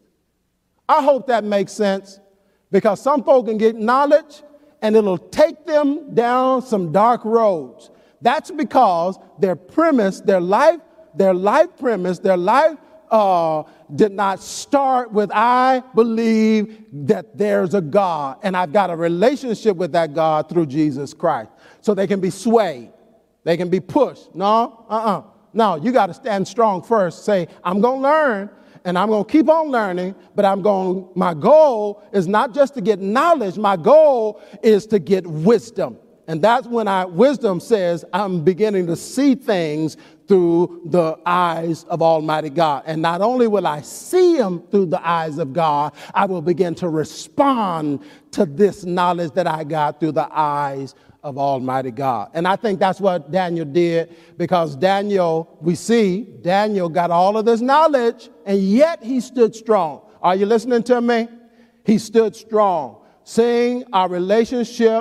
I hope that makes sense, because some folk can get knowledge and it'll take them down some dark roads. That's because their premise, their life, their life premise, their life uh, did not start with, I believe that there's a God and I've got a relationship with that God through Jesus Christ. So they can be swayed. They can be pushed. No, uh-uh. No, you got to stand strong first. Say, I'm going to learn and I'm going to keep on learning, but I'm going, my goal is not just to get knowledge. My goal is to get wisdom. And that's when I, wisdom says I'm beginning to see things through the eyes of Almighty God. And not only will I see them through the eyes of God, I will begin to respond to this knowledge that I got through the eyes of Almighty God. And I think that's what Daniel did, because Daniel, we see, Daniel got all of this knowledge, and yet he stood strong. Are you listening to me? He stood strong, seeing our relationship,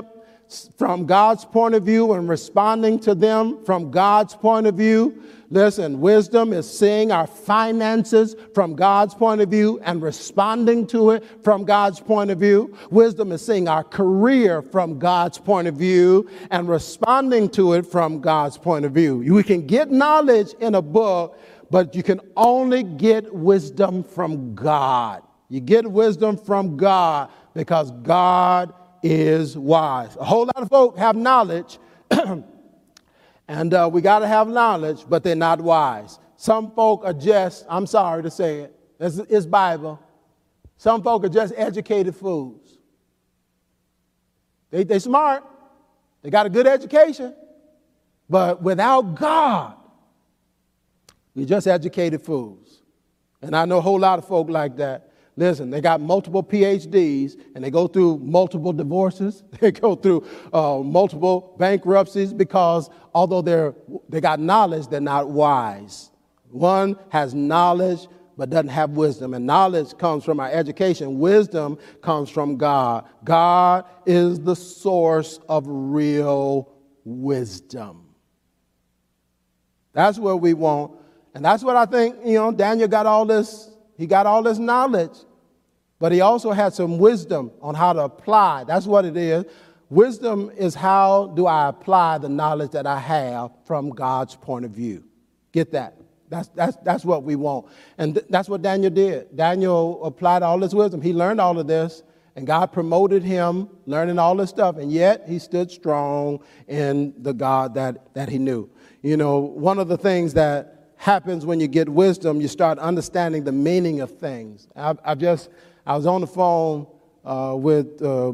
from God's point of view and responding to them from God's point of view. Listen, wisdom is seeing our finances from God's point of view and responding to it from God's point of view. Wisdom is seeing our career from God's point of view and responding to it from God's point of view. We can get knowledge in a book, but you can only get wisdom from God. You get wisdom from God because God is wise. A whole lot of folk have knowledge, and uh, we got to have knowledge, but they're not wise. Some folk are just, I'm sorry to say it, it's, it's Bible. Some folk are just educated fools. They, they smart. They got a good education, but without God, we're just educated fools. And I know a whole lot of folk like that. Listen, they got multiple P H Ds, and they go through multiple divorces. They go through uh, multiple bankruptcies because although they're they got knowledge, they're not wise. One has knowledge but doesn't have wisdom, and knowledge comes from our education. Wisdom comes from God. God is the source of real wisdom. That's what we want, and that's what I think. You know, Daniel got all this. He got all this knowledge, but he also had some wisdom on how to apply. That's what it is. Wisdom is how do I apply the knowledge that I have from God's point of view. Get that? That's, that's, that's what we want. And th- that's what Daniel did. Daniel applied all his wisdom. He learned all of this, and God promoted him learning all this stuff, and yet he stood strong in the God that, that he knew. You know, one of the things that happens when you get wisdom, you start understanding the meaning of things. I, I just, I was on the phone uh, with uh,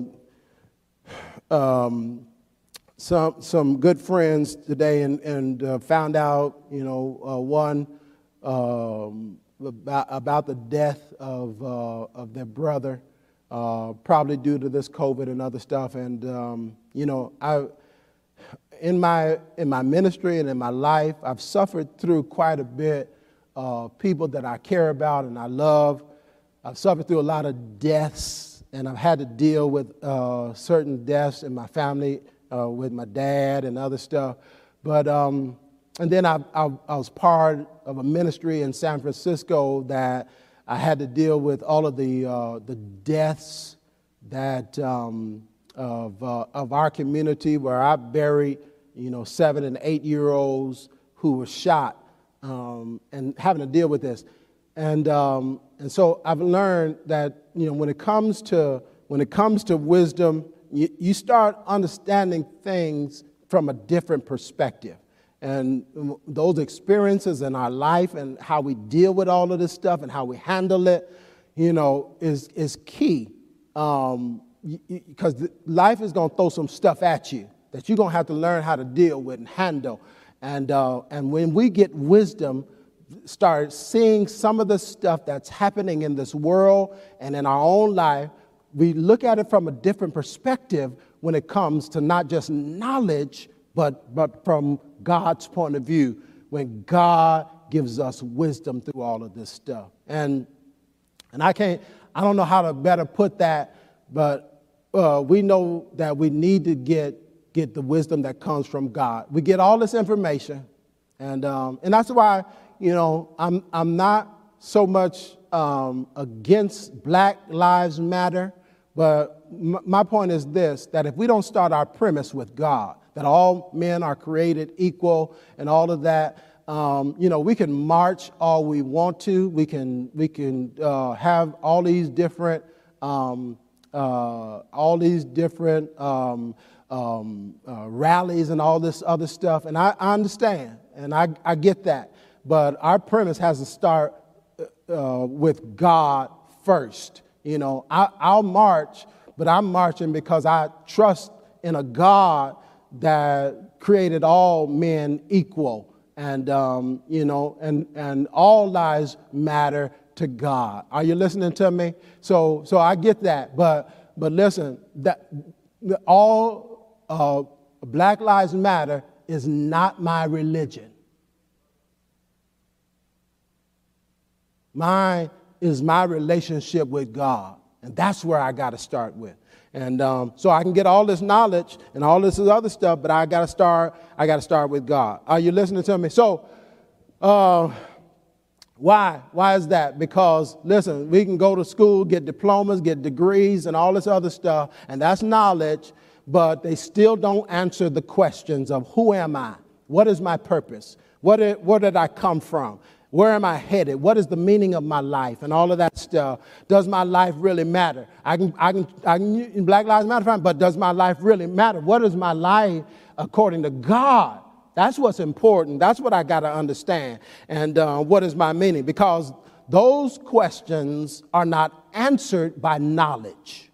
um, some some good friends today, and, and uh, found out, you know, uh, one um, about, about the death of uh, of their brother, uh, probably due to this COVID and other stuff. And um, you know, I. In my in my ministry and in my life, I've suffered through quite a bit of people that I care about and I love. I've suffered through a lot of deaths, and I've had to deal with uh, certain deaths in my family, uh, with my dad and other stuff. But um, and then I, I, I was part of a ministry in San Francisco that I had to deal with all of the uh, the deaths that. Um, Of, uh, of our community, where I buried, you know, seven and eight year olds who were shot, um, and having to deal with this, and um, and so I've learned that, you know, when it comes to when it comes to wisdom, you, you start understanding things from a different perspective, and those experiences in our life and how we deal with all of this stuff and how we handle it, you know, is is key. Um, Because life is going to throw some stuff at you that you're going to have to learn how to deal with and handle. And uh, and when we get wisdom, start seeing some of the stuff that's happening in this world and in our own life, we look at it from a different perspective when it comes to not just knowledge, but but from God's point of view, when God gives us wisdom through all of this stuff. And and I can't, I don't know how to better put that, but Uh, we know that we need to get get the wisdom that comes from God. We get all this information, and um, and that's why, you know, I'm I'm not so much um, against Black Lives Matter, but m- my point is this: that if we don't start our premise with God, that all men are created equal, and all of that, um, you know, we can march all we want to. We can we can uh, have all these different. Um, Uh, all these different um, um, uh, rallies and all this other stuff. And I, I understand, and I, I get that. But our premise has to start uh, with God first. You know, I, I'll march, but I'm marching because I trust in a God that created all men equal. And, um, you know, and, and all lives matter to God. Are you listening to me? So, so I get that, but but listen, that all uh, Black Lives Matter is not my religion. Mine is my relationship with God, and that's where I got to start with. And um, so I can get all this knowledge and all this other stuff, but I got to start. I got to start with God. Are you listening to me? So, uh, why? Why is that? Because listen, we can go to school, get diplomas, get degrees, and all this other stuff, and that's knowledge. But they still don't answer the questions of who am I? What is my purpose? What did, where did I come from? Where am I headed? What is the meaning of my life? And all of that stuff. Does my life really matter? I can, I can, I can Black Lives Matter, fine, but does my life really matter? What is my life according to God? That's what's important. That's what I got to understand. And uh, what is my meaning? Because those questions are not answered by knowledge.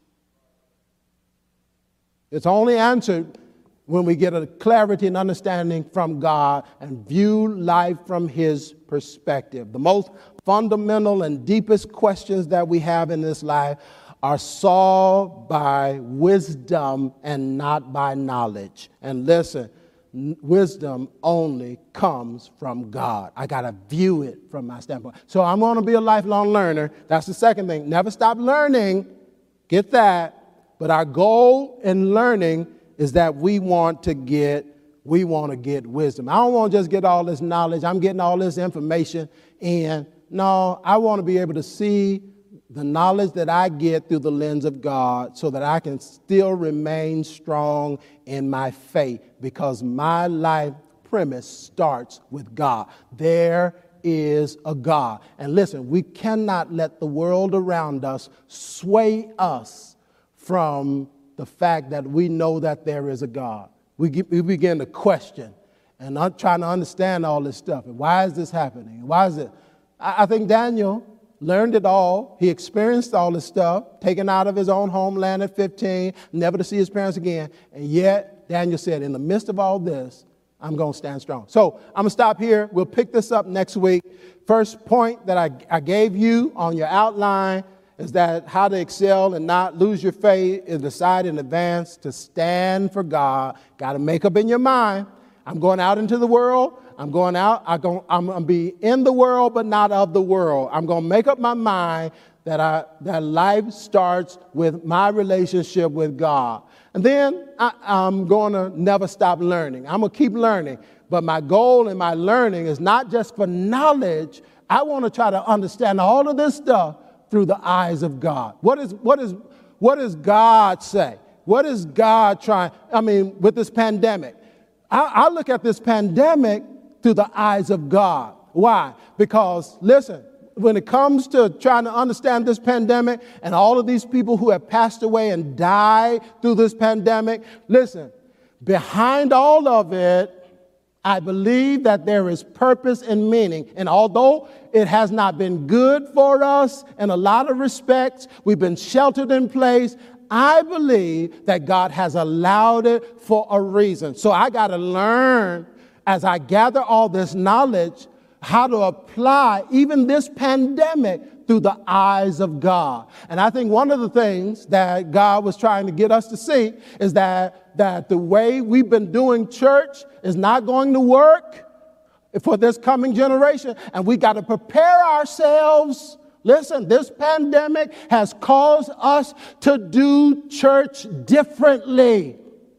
It's only answered when we get a clarity and understanding from God and view life from his perspective. The most fundamental and deepest questions that we have in this life are solved by wisdom and not by knowledge. And listen, n- wisdom only comes from God. I got to view it from my standpoint. So I'm going to be a lifelong learner. That's the second thing. Never stop learning. Get that. But our goal in learning is that we want to get, we want to get wisdom. I don't want to just get all this knowledge. I'm getting all this information in. No, I want to be able to see the knowledge that I get through the lens of God so that I can still remain strong in my faith, because my life premise starts with God. There is a God. And listen, we cannot let the world around us sway us from the fact that we know that there is a God. We, get, we begin to question and I'm trying to understand all this stuff. And why is this happening? Why is it? I, I think Daniel learned it all. He experienced all this stuff, taken out of his own homeland at fifteen, never to see his parents again. And yet, Daniel said, in the midst of all this, I'm going to stand strong. So I'm going to stop here. We'll pick this up next week. First point that I, I gave you on your outline is that how to excel and not lose your faith is decide in advance to stand for God. Got to make up in your mind. I'm going out into the world. I'm going out. I'm going, I'm going to be in the world, but not of the world. I'm going to make up my mind that I, that life starts with my relationship with God. And then I, I'm going to never stop learning. I'm going to keep learning. But my goal in my learning is not just for knowledge. I want to try to understand all of this stuff through the eyes of God. What is, what is, what does God say? What is God trying? I mean, with this pandemic, I, I look at this pandemic through the eyes of God. Why? Because, listen, when it comes to trying to understand this pandemic and all of these people who have passed away and died through this pandemic, listen, behind all of it, I believe that there is purpose and meaning. And although it has not been good for us in a lot of respects, we've been sheltered in place, I believe that God has allowed it for a reason. So I got to learn as I gather all this knowledge how to apply even this pandemic through the eyes of God. And I think one of the things that God was trying to get us to see is that, that the way we've been doing church is not going to work for this coming generation. And we got to prepare ourselves. Listen, this pandemic has caused us to do church differently.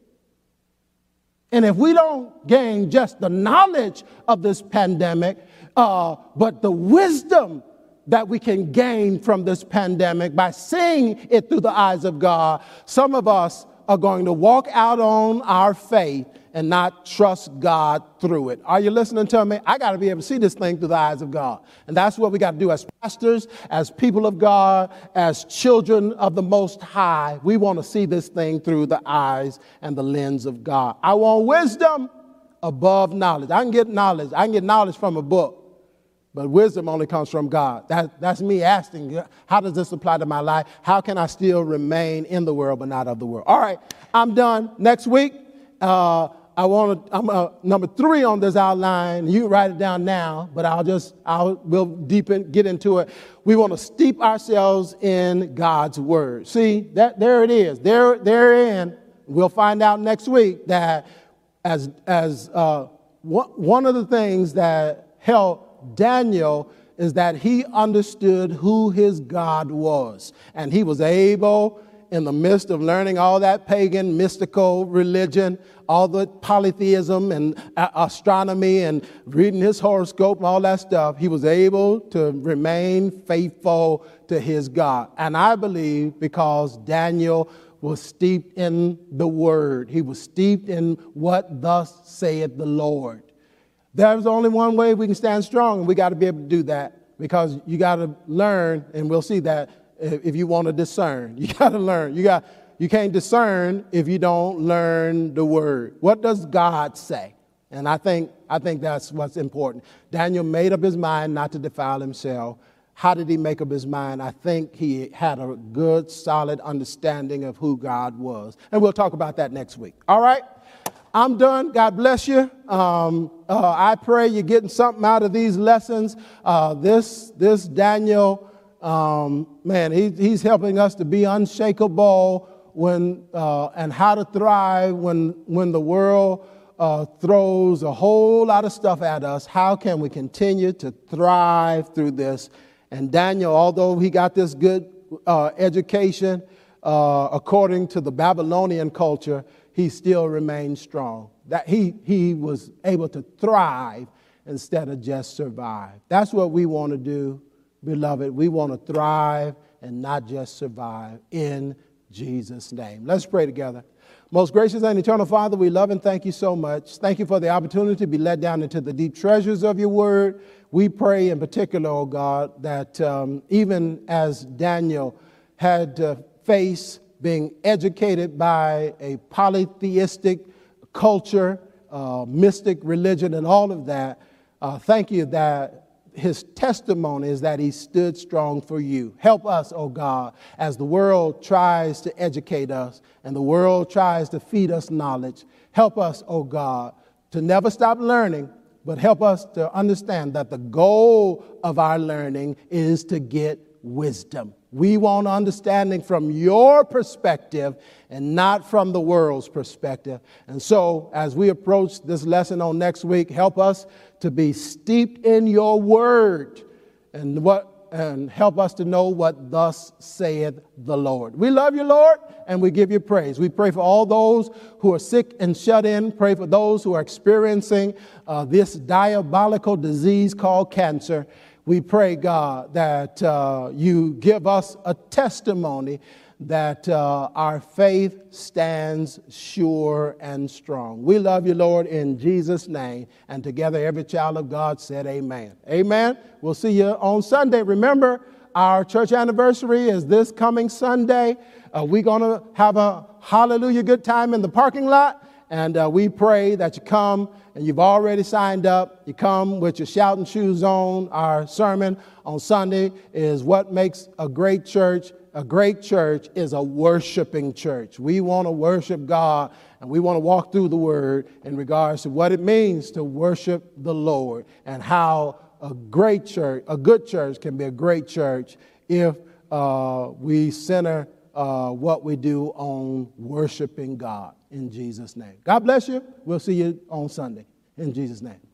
And if we don't gain just the knowledge of this pandemic, uh, but the wisdom that we can gain from this pandemic by seeing it through the eyes of God, some of us are going to walk out on our faith and not trust God through it. Are you listening to me? I got to be able to see this thing through the eyes of God. And that's what we got to do as pastors, as people of God, as children of the Most High. We want to see this thing through the eyes and the lens of God. I want wisdom above knowledge. I can get knowledge. I can get knowledge from a book. But wisdom only comes from God. That, that's me asking, how does this apply to my life? How can I still remain in the world but not of the world? All right, I'm done. Next week, uh, I want to. I'm uh, number three on this outline. You write it down now, but I'll just I'll we'll deepen get into it. We want to steep ourselves in God's word. See that there it is. There therein we'll find out next week that as as uh, one of the things that helped Daniel is that he understood who his God was, and he was able in the midst of learning all that pagan, mystical religion, all the polytheism and uh, astronomy and reading his horoscope and all that stuff, he was able to remain faithful to his God. And I believe because Daniel was steeped in the word. He was steeped in what thus saith the Lord. There's only one way we can stand strong, and we got to be able to do that, because you got to learn, and we'll see that if you want to discern. You got to learn. You got you can't discern if you don't learn the word. What does God say? And I think I think that's what's important. Daniel made up his mind not to defile himself. How did he make up his mind? I think he had a good, solid understanding of who God was. And we'll talk about that next week. All right? I'm done. God bless you. Um, uh, I pray you're getting something out of these lessons. Uh, this, this Daniel, um, man, he, he's helping us to be unshakable when uh, and how to thrive when, when the world Uh, throws a whole lot of stuff at us. How can we continue to thrive through this? And Daniel, although he got this good uh, education uh, according to the Babylonian culture, he still remained strong. That he he was able to thrive instead of just survive. That's what we want to do, beloved. We want to thrive and not just survive, in Jesus' name. Let's pray together. Most gracious and eternal Father, we love and thank you so much. Thank you for the opportunity to be led down into the deep treasures of your word. We pray in particular, oh God, that um, even as Daniel had to face being educated by a polytheistic culture, uh, mystic religion, and all of that, uh, thank you that his testimony is that he stood strong for you. Help us, oh God, as the world tries to educate us and the world tries to feed us knowledge. Help us, oh God, to never stop learning, but help us to understand that the goal of our learning is to get wisdom. We want understanding from your perspective and not from the world's perspective. And so as we approach this lesson on next week, help us to be steeped in your word and what and help us to know what thus saith the Lord. We love you, Lord, and we give you praise. We pray for all those who are sick and shut in. Pray for those who are experiencing uh, this diabolical disease called cancer. We pray, God, that uh, you give us a testimony that uh, our faith stands sure and strong. We love you, Lord, in Jesus' name. And together, every child of God said amen. Amen. We'll see you on Sunday. Remember, our church anniversary is this coming Sunday. Uh, we're going to have a hallelujah good time in the parking lot. And uh, we pray that you come, and you've already signed up. You come with your shouting shoes on. Our sermon on Sunday is what makes a great church. A great church is a worshiping church. We want to worship God, and we want to walk through the word in regards to what it means to worship the Lord and how a great church, a good church can be a great church if uh, we center uh, what we do on worshiping God in Jesus' name. God bless you. We'll see you on Sunday in Jesus' name.